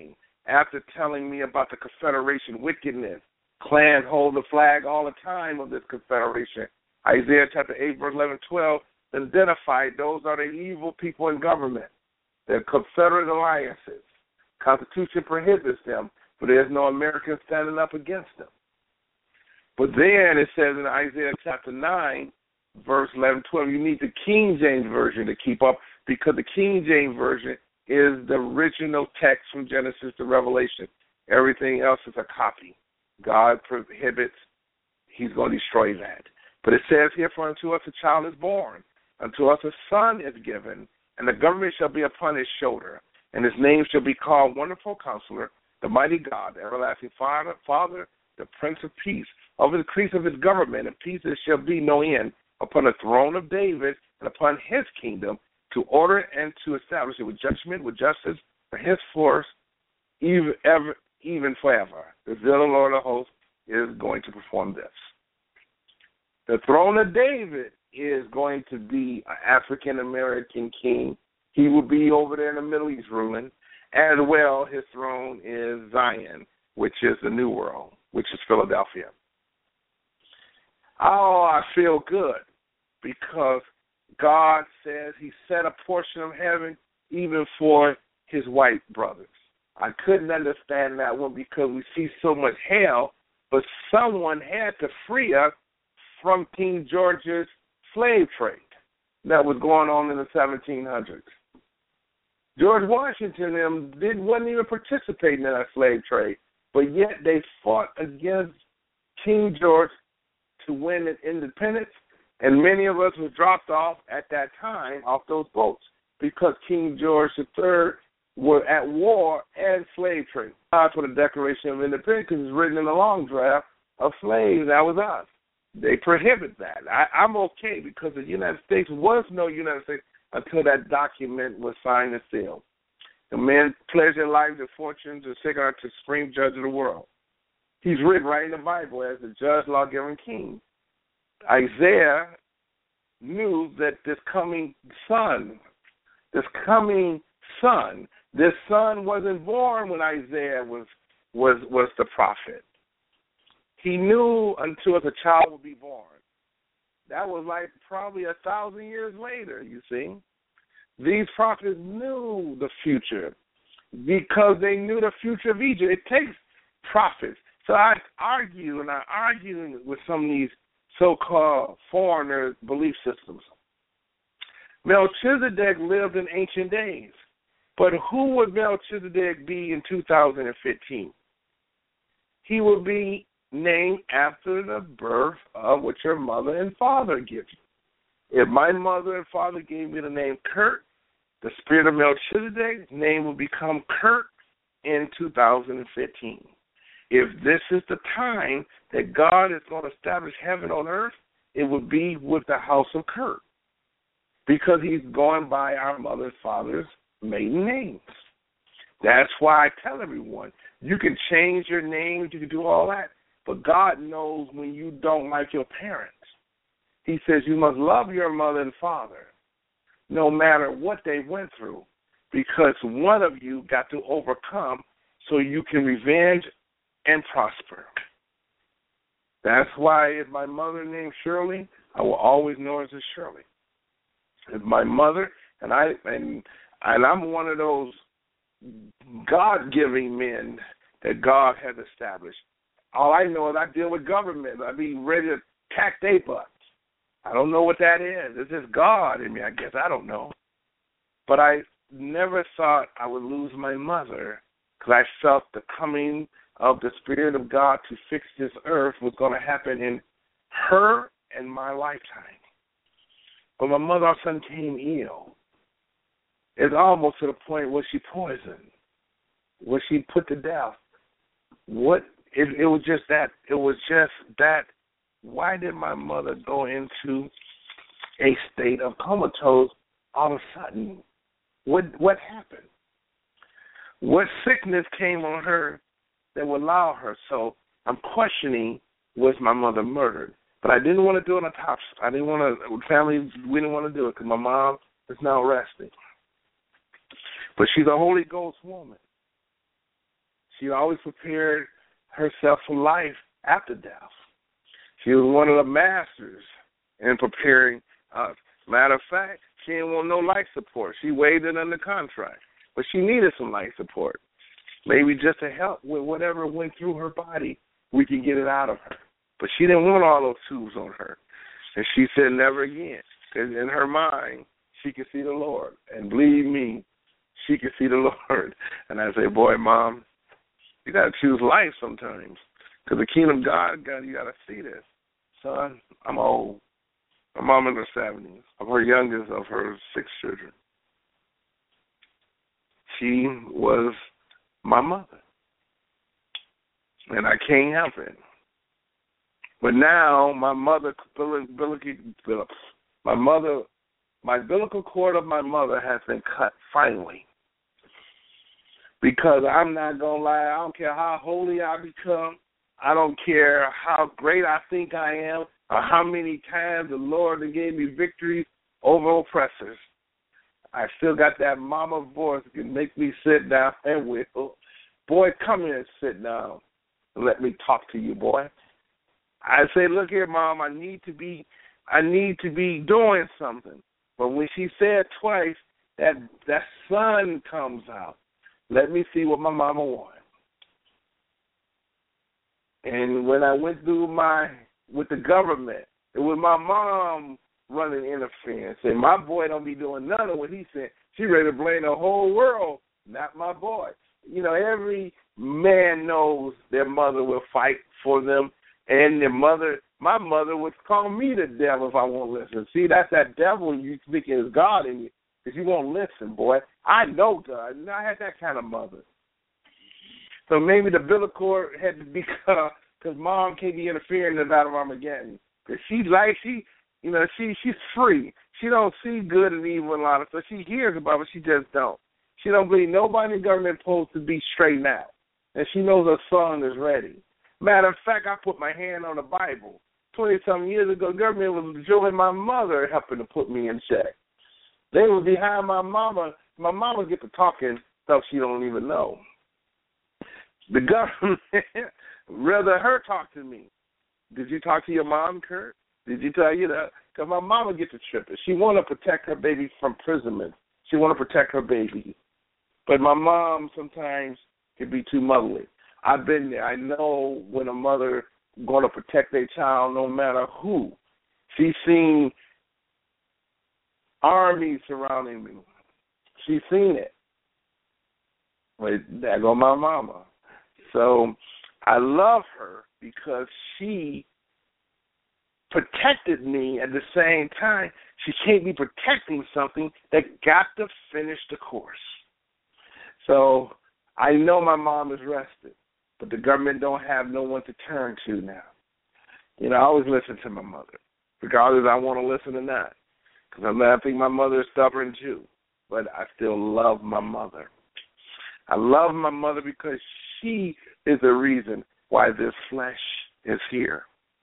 after telling me about the Confederation wickedness. Clans hold the flag all the time of this Confederation. Isaiah chapter eight, verse eleven, twelve, identified those are the evil people in government. They're Confederate alliances. Constitution prohibits them, but there's no American standing up against them. But then it says in Isaiah chapter nine, verse eleven, twelve, you need the King James Version to keep up, because the King James Version is the original text from Genesis to Revelation. Everything else is a copy. God prohibits, he's going to destroy that. But it says here, for unto us a child is born, unto us a son is given, and the government shall be upon his shoulder, and his name shall be called Wonderful Counselor, the Mighty God, the Everlasting Father, Father, the Prince of Peace. Over the increase of his government and peace there shall be no end, upon the throne of David and upon his kingdom, to order and to establish it with judgment, with justice, for henceforth, even, ever, even forever. The zeal of the Lord of hosts is going to perform this. The throne of David is going to be an African-American king. He will be over there in the Middle East ruling. As well, his throne is Zion, which is the New World, which is Philadelphia. Oh, I feel good because God says he set a portion of heaven even for his white brothers. I couldn't understand that one because we see so much hell, but someone had to free us from King George's slave trade that was going on in the seventeen hundreds. George Washington and them didn't wasn't even participating in that slave trade, but yet they fought against King George to win independence, and many of us were dropped off at that time off those boats because King George the Third were at war and slave trade. That's for the Declaration of Independence because it's written in the long draft of slaves. That was us. They prohibit that. I, I'm okay because the United States was no United States until that document was signed and sealed. The men pledged their lives and fortunes to take out to supreme judge of the world. He's written right in the Bible as the judge, lawgiver, and king. Isaiah knew that this coming son, this coming son, this son wasn't born when Isaiah was was was the prophet. He knew until a child would be born. That was like probably a thousand years later, you see. These prophets knew the future because they knew the future of Egypt. It takes prophets. So I argue, and I argue with some of these so-called foreigner belief systems. Melchizedek lived in ancient days, but who would Melchizedek be in two thousand fifteen? He would be named after the birth of what your mother and father give you. If my mother and father gave me the name Kurt, the spirit of Melchizedek's name will become Kurt in two thousand fifteen. If this is the time that God is going to establish heaven on earth, it will be with the house of Kurt because he's going by our mother and father's maiden names. That's why I tell everyone, you can change your name, you can do all that, but God knows when you don't like your parents. He says you must love your mother and father no matter what they went through because one of you got to overcome so you can revenge and prosper. That's why if my mother named Shirley, I will always know her as Shirley. If my mother, and, I, and, and I'm one of those God-giving men that God has established. All I know is I deal with government. I be ready to attack their butts. I don't know what that is. It's just God in me, I guess. I don't know. But I never thought I would lose my mother because I felt the coming of the Spirit of God to fix this earth was going to happen in her and my lifetime. But my mother all of a sudden came ill. It's almost to the point where she poisoned, where she put to death. What? It, it was just that. It was just that. Why did my mother go into a state of comatose all of a sudden? What what happened? What sickness came on her that would allow her? So I'm questioning, was my mother murdered? But I didn't want to do an autopsy. I didn't want to, family, we didn't want to do it because my mom is now resting. But she's a Holy Ghost woman. She always prepared herself for life after death. She was one of the masters in preparing us. Matter of fact, she didn't want no life support. She waived it under contract, but she needed some life support, maybe just to help with whatever went through her body. We could get it out of her. But she didn't want all those tubes on her. And she said never again. Because in her mind, she could see the Lord. And believe me, she could see the Lord. And I say, boy, Mom, you got to choose life sometimes. Because the kingdom of God, God, you got to see this. Son, I'm old. My mom in her seventies. I'm her youngest of her six children. She was my mother. And I can't help it. But now my mother, my mother, my umbilical cord of my mother has been cut finally. Because I'm not going to lie, I don't care how holy I become. I don't care how great I think I am or how many times the Lord gave me victories over oppressors. I still got that mama voice that can make me sit down and whistle. Boy, come here and sit down and let me talk to you, boy. I say, look here, Mom, I need to be I need to be doing something. But when she said twice that that sun comes out, let me see what my mama wants. And when I went through my, with the government, it was my mom running interference. And my boy don't be doing none of what he said. She ready to blame the whole world, not my boy. You know, every man knows their mother will fight for them. And their mother, my mother would call me the devil if I won't listen. See, that's that devil you thinking is God in you because you won't listen, boy. I know God, and I had that kind of mother. So maybe the umbilical cord had to be cut because Mom can't be interfering in the Battle of Armageddon. Because she like she, you know, she she's free. She don't see good and evil and a lot of stuff. She hears about it, but she just don't. She don't believe nobody in the government is supposed to be straightened out, and she knows her son is ready. Matter of fact, I put my hand on the Bible. Twenty-some years ago, the government was joining my mother helping to put me in check. They were behind my mama. My mama get to talking stuff she don't even know. The government rather her talk to me. Did you talk to your mom, Kurt? Did you tell you that? Because my mama gets a tripping. She want to protect her baby from imprisonment. She want to protect her baby. But my mom sometimes can be too motherly. I've been there. I know when a mother going to protect their child no matter who. She's seen armies surrounding me. She's seen it. But there go my mama. So I love her because she protected me at the same time. She can't be protecting something that got to finish the course. So I know my mom is rested, but the government don't have no one to turn to now. You know, I always listen to my mother, regardless if I want to listen or not, because I think my mother is stubborn too, but I still love my mother. I love my mother because she is the reason why this flesh is here.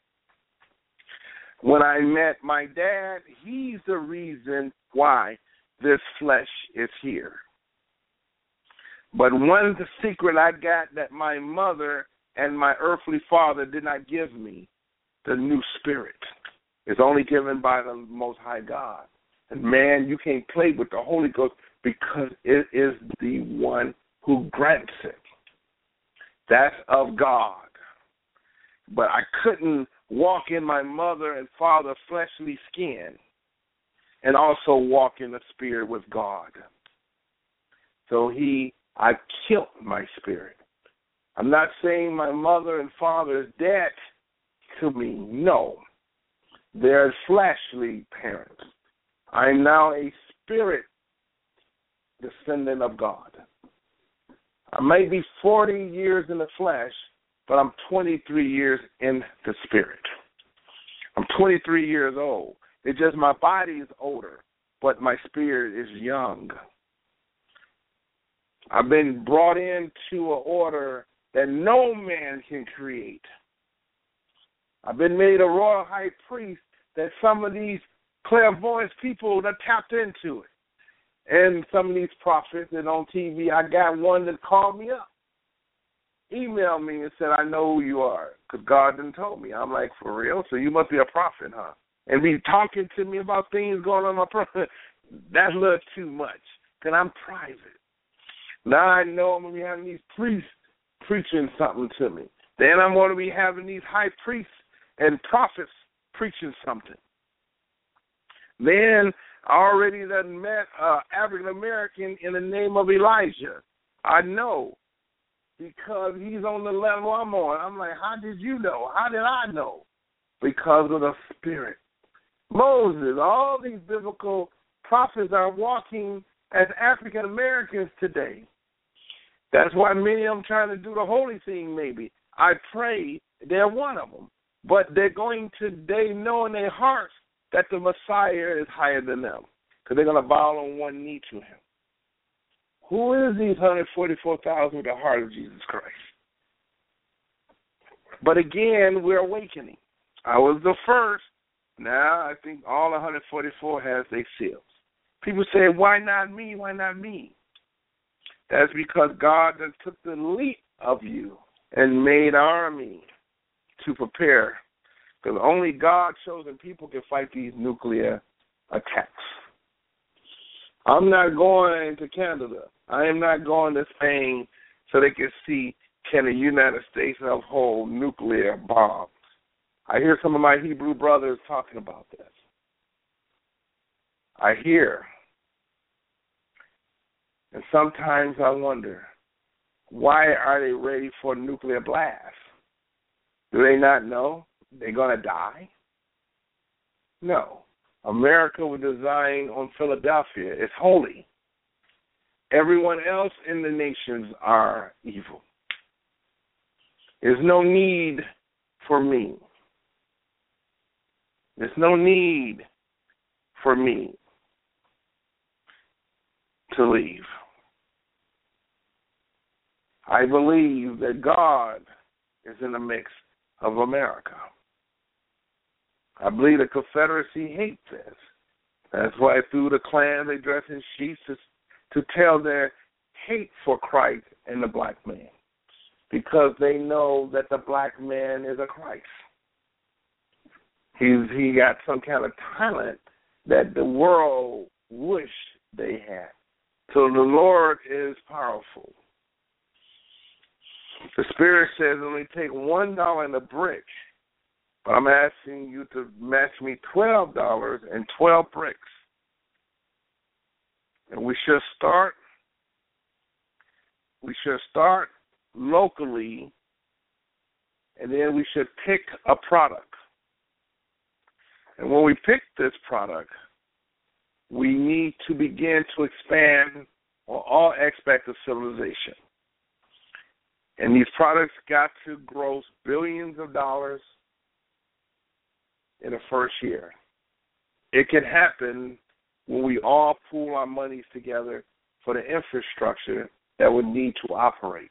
When I met my dad, he's the reason why this flesh is here. But one of the secret I got that my mother and my earthly father did not give me, the new spirit, is only given by the Most High God. And man, you can't play with the Holy Ghost because it is the one who grants it. That's of God. But I couldn't walk in my mother and father's fleshly skin and also walk in the spirit with God. So he, I killed my spirit. I'm not saying my mother and father is dead to me. No. They're fleshly parents. I'm now a spirit descendant of God. I may be forty years in the flesh, but I'm twenty-three years in the spirit. I'm twenty-three years old. It's just my body is older, but my spirit is young. I've been brought into an order that no man can create. I've been made a royal high priest that some of these clairvoyant people that tapped into it. And some of these prophets that on T V, I got one that called me up. emailed me and said, I know who you are, because God didn't tell me. I'm like, for real? So you must be a prophet, huh? And be talking to me about things going on in my prophet. That's a little too much, because I'm private. Now I know I'm going to be having these priests preaching something to me. Then I'm going to be having these high priests and prophets preaching something. Then I already done met uh, African American in the name of Elijah. I know because he's on the level I'm on. I'm like, how did you know? How did I know? Because of the Spirit. Moses, all these biblical prophets are walking as African Americans today. That's why many of them trying to do the holy thing maybe. I pray they're one of them. But they're going to, they know in their hearts that the Messiah is higher than them because they're going to bow on one knee to him. Who is these one hundred forty-four thousand with the heart of Jesus Christ? But again, we're awakening. I was the first. Now I think all one hundred forty-four has their seals. People say, why not me? Why not me? That's because God has took the leap of you and made an army to prepare. Because only God-chosen people can fight these nuclear attacks. I'm not going to Canada. I am not going to Spain so they can see can the United States uphold nuclear bombs. I hear some of my Hebrew brothers talking about this. I hear. And sometimes I wonder, why are they ready for a nuclear blast? Do they not know they're going to die? No. America was designed on Philadelphia. It's holy. Everyone else in the nations are evil. There's no need for me. There's no need for me to leave. I believe that God is in the mix of America. I believe the Confederacy hates this. That's why through the Klan they dress in sheets to, to tell their hate for Christ and the black man, because they know that the black man is a Christ. He's he got some kind of talent that the world wish they had. So the Lord is powerful. The Spirit says only take one dollar in a brick. But I'm asking you to match me twelve dollars and twelve bricks. And we should start, we should start locally, and then we should pick a product. And when we pick this product, we need to begin to expand on all aspects of civilization. And these products got to gross billions of dollars in the first year. It can happen when we all pool our monies together for the infrastructure that would need to operate.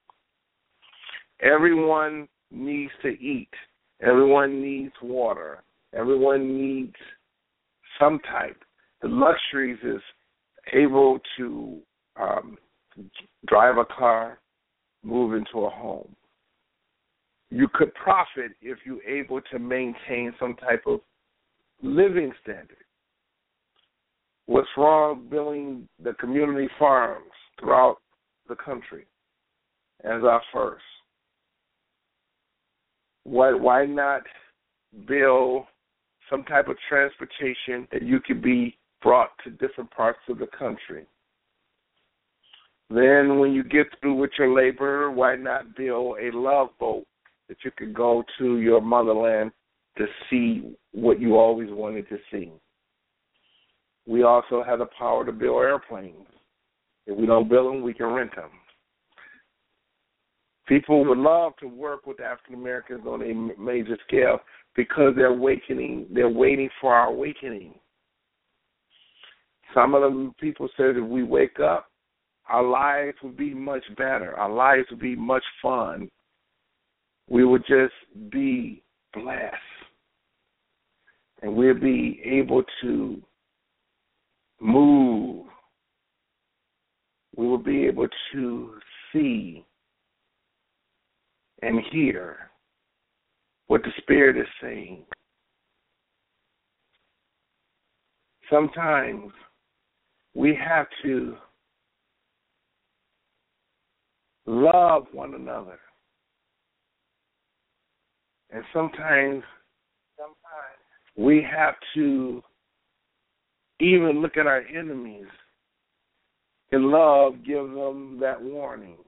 Everyone needs to eat. Everyone needs water. Everyone needs some type. The luxuries is able to um, drive a car, move into a home. You could profit if you're able to maintain some type of living standard. What's wrong building the community farms throughout the country as our first? Why, why not build some type of transportation that you could be brought to different parts of the country? Then when you get through with your labor, why not build a love boat that you could go to your motherland to see what you always wanted to see? We also have the power to build airplanes. If we don't build them, we can rent them. People would love to work with African Americans on a major scale because they're awakening. They're waiting for our awakening. Some of the people said if we wake up, our lives would be much better. Our lives would be much fun. We would just be blessed. And we'll be able to move. We will be able to see and hear what the Spirit is saying. Sometimes we have to love one another. And sometimes, sometimes we have to even look at our enemies in love, give them that warning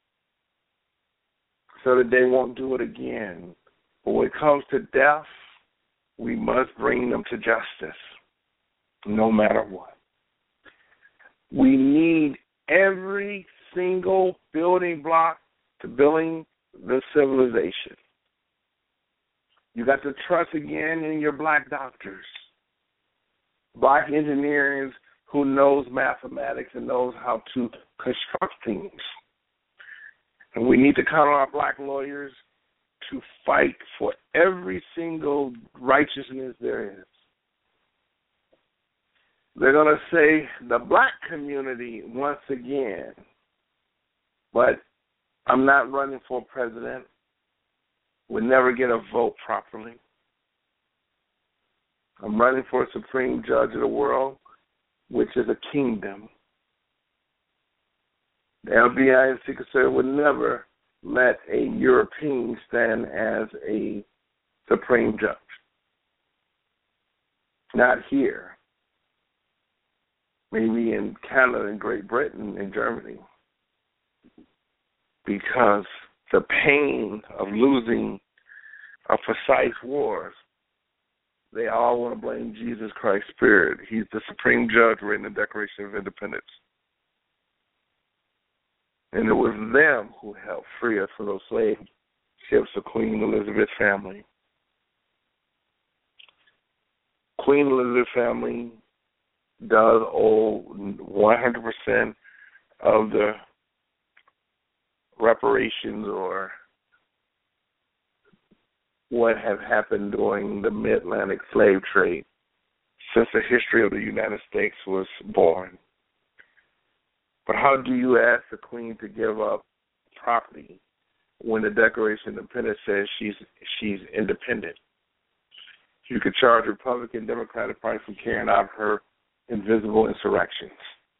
so that they won't do it again. But when it comes to death, we must bring them to justice, no matter what. We need every single building block to building the civilization. You got to trust again in your black doctors, black engineers who knows mathematics and knows how to construct things. And we need to count on our black lawyers to fight for every single righteousness there is. They're going to say the black community once again, but I'm not running for president. We'll never get a vote properly. I'm running for a supreme judge of the world, which is a kingdom. The F B I and Secret Service would never let a European stand as a supreme judge. Not here. Maybe in Canada and Great Britain and Germany. Because the pain of losing a precise wars, they all want to blame Jesus Christ's Spirit. He's the supreme judge written in the Declaration of Independence. And it was them who helped free us from those slave ships of Queen Elizabeth's family. Queen Elizabeth's family does owe one hundred percent of the reparations or what have happened during the mid-Atlantic slave trade since the history of the United States was born. But how do you ask the Queen to give up property when the Declaration of Independence says she's she's independent? You could charge the Republican Democratic Party for carrying out her invisible insurrections.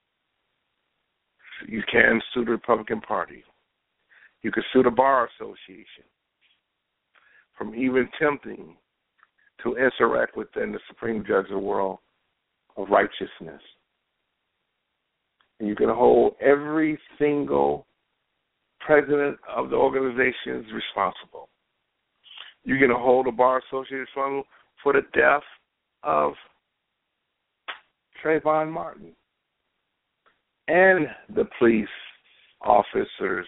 You can sue the Republican Party. You could sue the Bar Association from even attempting to insurrect within the Supreme Judge of the world of righteousness. And you can hold every single president of the organizations responsible. You're going to hold the Bar Association responsible for the death of Trayvon Martin and the police officers.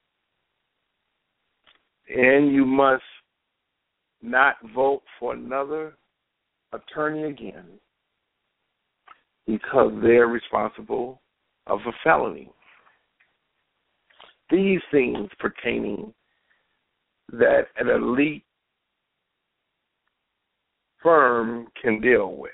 And you must not vote for another attorney again because they're responsible of a felony. These things pertaining that an elite firm can deal with.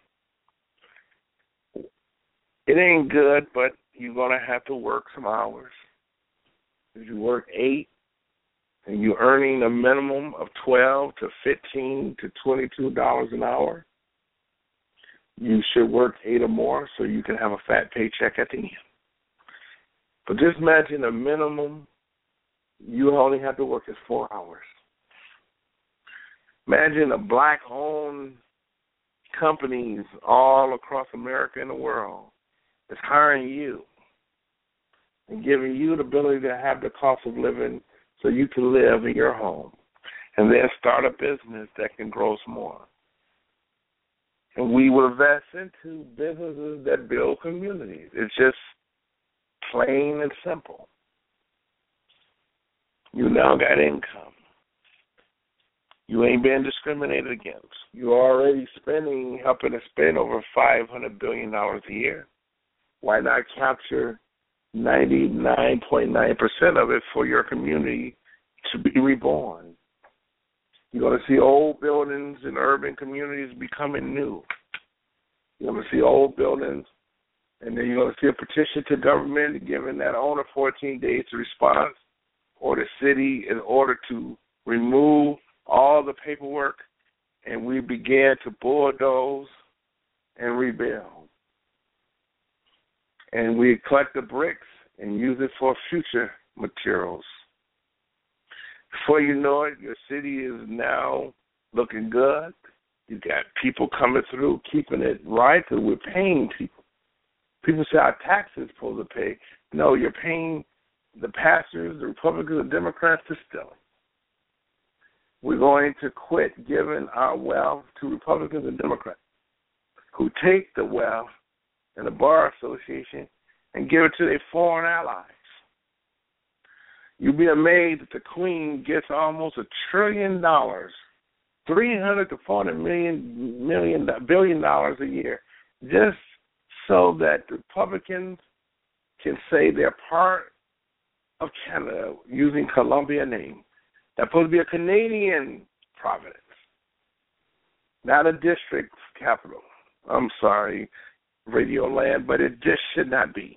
It ain't good, but you're going to have to work some hours. If you work eight and you're earning a minimum of twelve to fifteen to twenty-two dollars an hour, you should work eight or more so you can have a fat paycheck at the end. But just imagine a minimum you only have to work is four hours. Imagine a black-owned companies all across America and the world is hiring you and giving you the ability to have the cost of living so you can live in your home and then start a business that can grow some more. And we will invest into businesses that build communities. It's just plain and simple. You now got income. You ain't being discriminated against. You're already spending, helping to spend over five hundred billion dollars a year. Why not capture ninety-nine point nine percent of it for your community to be reborn? You're going to see old buildings in urban communities becoming new. You're going to see old buildings, and then you're going to see a petition to government giving that owner fourteen days to respond or the city in order to remove all the paperwork, and we began to bulldoze and rebuild. And we collect the bricks and use it for future materials. Before you know it, your city is now looking good. You got people coming through, keeping it right, because we're paying people. People say our taxes supposed to pay. No, you're paying the pastors, the Republicans, the Democrats to steal. We're going to quit giving our wealth to Republicans and Democrats who take the wealth in the Bar Association and give it to their foreign allies. You'll be amazed that the Queen gets almost a trillion dollars, three hundred to four hundred million, million, billion dollars a year, just so that the Republicans can say they're part of Canada using Columbia name. That's supposed to be a Canadian province, not a district capital. I'm sorry, Radio Land, but it just should not be.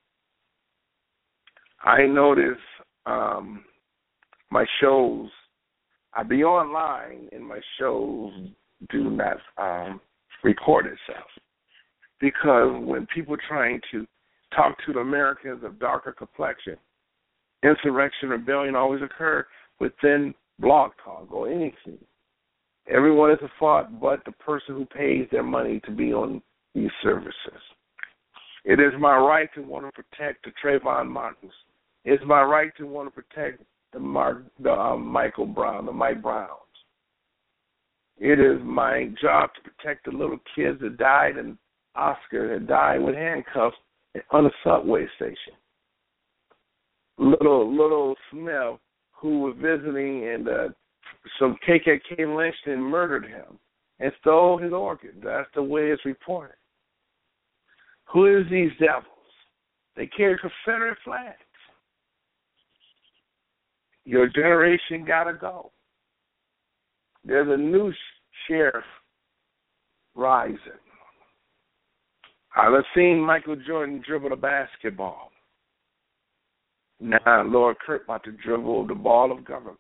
I notice um, my shows, I be online and my shows do not um, record itself. Because when people trying to talk to the Americans of darker complexion, insurrection, rebellion always occur within Blog Talk or anything. Everyone is a fault but the person who pays their money to be on these services. It is my right to want to protect the Trayvon Martins. It's my right to want to protect the, Mark, the um, Michael Brown, the Mike Browns. It is my job to protect the little kids that died and Oscar that died with handcuffs on a subway station. Little little Smith who was visiting and uh, some K K K lynched and murdered him and stole his organs. That's the way it's reported. Who is these devils? They carry Confederate flags. Your generation got to go. There's a new sheriff rising. I've seen Michael Jordan dribble the basketball. Now Lord Kirk about to dribble the ball of government.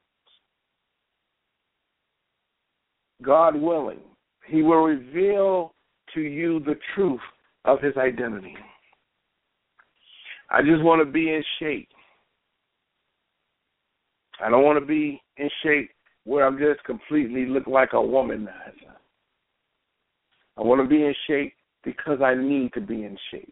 God willing, he will reveal to you the truth of his identity. I just want to be in shape. I don't want to be in shape where I'm just completely look like a womanizer. I want to be in shape because I need to be in shape.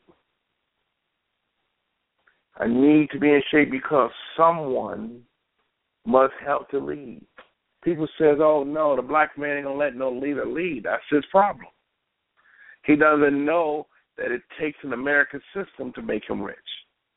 I need to be in shape because someone must help to lead. People says, oh, no, the black man ain't going to let no leader lead. That's his problem. He doesn't know that it takes an American system to make him rich.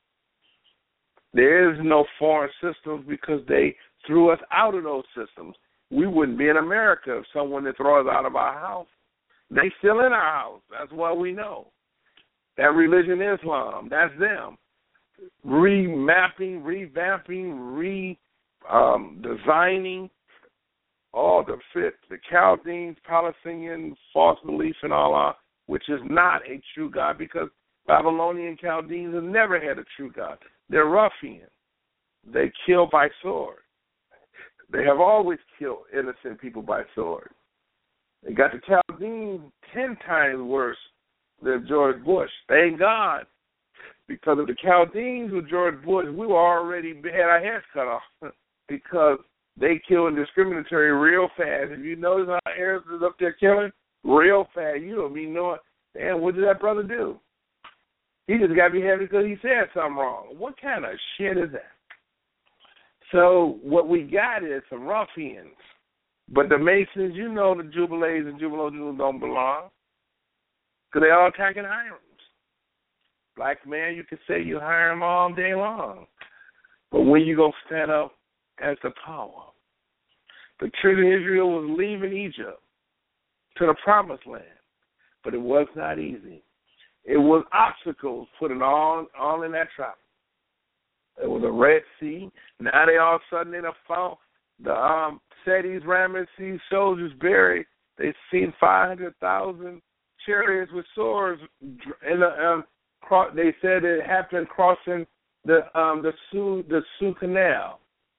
There is no foreign systems because they threw us out of those systems. We wouldn't be in America if someone that throws us out of our house. They still in our house. That's what we know. That religion, Islam, that's them. Remapping, revamping, re-designing um, all the fit, the Chaldeans, Palestinian, false belief in Allah, which is not a true God because Babylonian Chaldeans have never had a true God. They're ruffians. They kill by sword. They have always killed innocent people by sword. They got the Chaldeans ten times worse than George Bush. Thank God. Because of the Chaldeans with George Bush, we were already had our heads cut off because they kill discriminatory real fast. If you notice how Arabs is up there killing real fast, you don't be knowing, damn, what did that brother do? He just got beheaded because he said something wrong. What kind of shit is that? So what we got is some ruffians. But the Masons, you know the Jubilees and Jubilees don't belong because they all attacking Hiram's. Black man, you can say you hire him all day long. But when you going to stand up as the power? The children of Israel was leaving Egypt to the promised land, but it was not easy. It was obstacles putting all, all in that trap. It was a Red Sea. Now they all of a sudden in a found the um, Seti's Ramesses soldiers buried. They seen five hundred thousand chariots with swords. In the, um, cro- they said it happened crossing the um, the Sioux the Sioux Canal.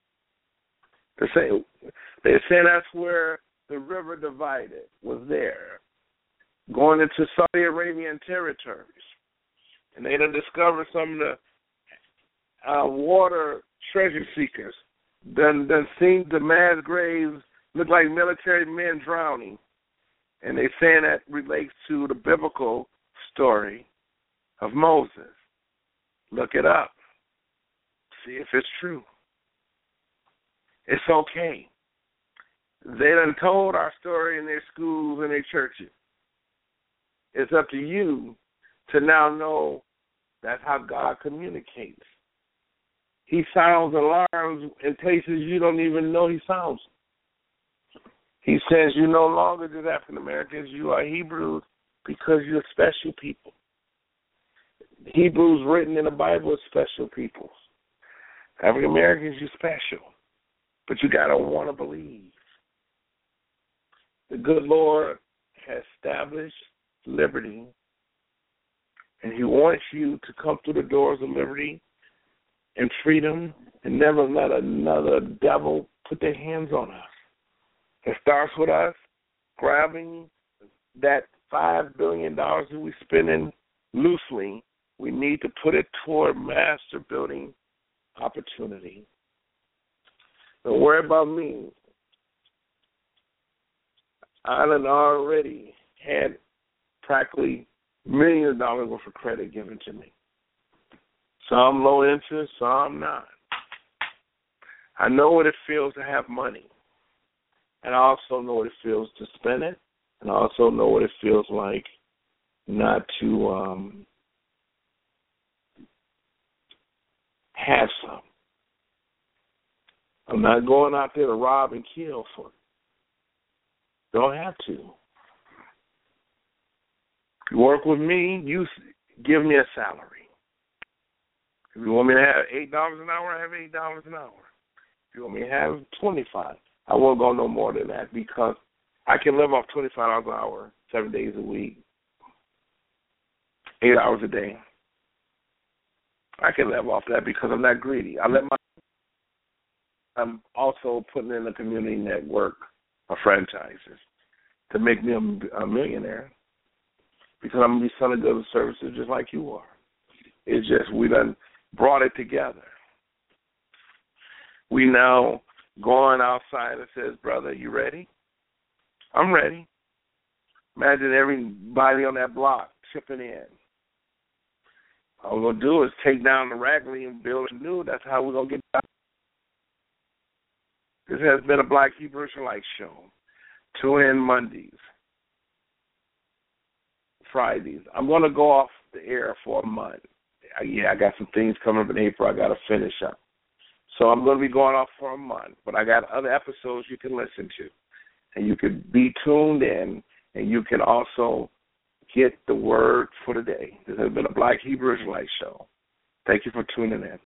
They say they're saying that's where the river divided, was there, going into Saudi Arabian territories. And they done discovered some of the uh, water treasure seekers. Done, done seen the mass graves look like military men drowning. And they saying that relates to the biblical story of Moses. Look it up. See if it's true. It's okay. They done told our story in their schools and their churches. It's up to you to now know that's how God communicates. He sounds alarms in places you don't even know he sounds. He says you're no longer just African Americans, you are Hebrews because you're special people. Hebrews written in the Bible is special peoples. African Americans, you're special. But you got to want to believe. The good Lord has established liberty, and he wants you to come through the doors of liberty and freedom and never let another devil put their hands on us. It starts with us grabbing that five billion dollars that we're spending loosely. We need to put it toward master building opportunity. Don't worry about me. I done already had practically millions of dollars worth of credit given to me. Some low interest, some not. I know what it feels to have money. And I also know what it feels to spend it. And I also know what it feels like not to um, have some. I'm not going out there to rob and kill for it. Don't have to. You work with me, you give me a salary. If you want me to have eight dollars an hour, I have eight dollars an hour. If you want me to have twenty-five dollars, I won't go no more than that because I can live off twenty-five dollars an hour, seven days a week, eight hours a day. I can live off that because I'm not greedy. I let my I'm also putting in a community network of franchises to make me a, a millionaire because I'm going to be selling goods and services just like you are. It's just we done brought it together. We now going outside and says, brother, you ready? I'm ready. Imagine everybody on that block chipping in. All we're going to do is take down the Ragley and build a new. That's how we're going to get down. This has been a Black Hebrew Israelite show. Tune in Mondays, Fridays. I'm going to go off the air for a month. Yeah, I got some things coming up in April I got to finish up. So I'm going to be going off for a month. But I got other episodes you can listen to. And you can be tuned in, and you can also get the word for the day. This has been a Black Hebrew Israelite show. Thank you for tuning in.